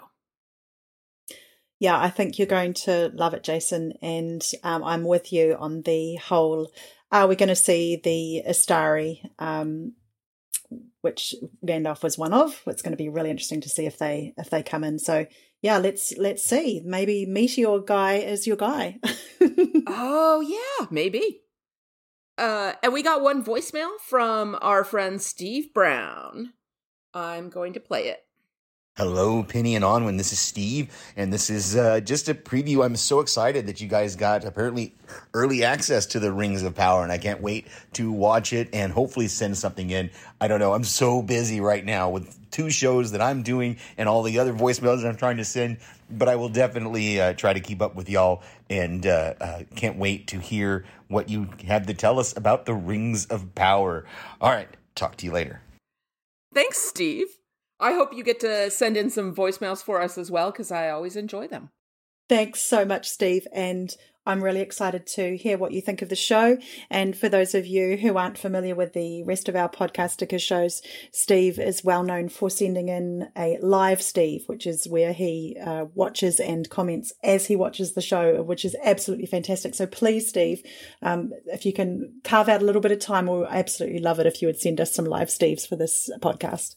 Yeah, I think you're going to love it, Jason. And um, I'm with you on the whole, are we going to see the Istari, um, which Gandalf was one of? It's going to be really interesting to see if they if they come in. So yeah, let's let's see. Maybe Meteor Guy is your guy. Oh, yeah, maybe. Uh, and we got one voicemail from our friend Steve Brown. I'm going to play it. Hello, Penny and Onwin. This is Steve, and this is uh, just a preview. I'm so excited that you guys got apparently early access to the Rings of Power, and I can't wait to watch it and hopefully send something in. I don't know. I'm so busy right now with two shows that I'm doing and all the other voicemails that I'm trying to send, but I will definitely uh, try to keep up with y'all, and uh, uh, can't wait to hear what you have to tell us about the Rings of Power. All right. Talk to you later. Thanks, Steve. I hope you get to send in some voicemails for us as well, because I always enjoy them. Thanks so much, Steve. And I'm really excited to hear what you think of the show. And for those of you who aren't familiar with the rest of our Podcastica shows, Steve is well known for sending in a live Steve, which is where he uh, watches and comments as he watches the show, which is absolutely fantastic. So please, Steve, um, if you can carve out a little bit of time, we'll absolutely love it if you would send us some live Steves for this podcast.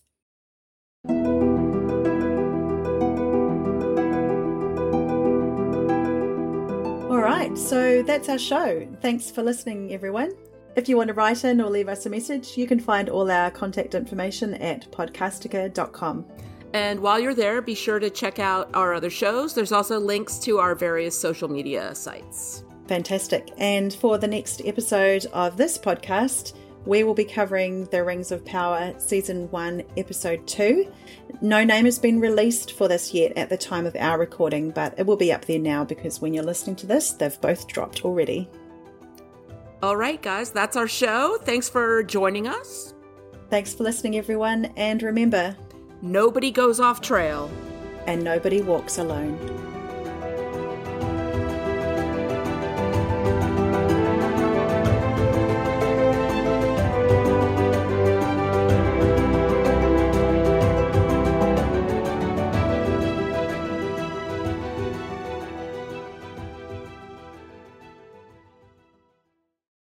All right, so that's our show. Thanks for listening, everyone. If you want to write in or leave us a message, you can find all our contact information at podcastica dot com. And while you're there, be sure to check out our other shows. There's also links to our various social media sites. Fantastic. And for the next episode of this podcast, we will be covering The Rings of Power Season one, Episode two. No name has been released for this yet at the time of our recording, but it will be up there now because when you're listening to this, they've both dropped already. All right, guys, that's our show. Thanks for joining us. Thanks for listening, everyone. And remember, nobody goes off trail. And nobody walks alone.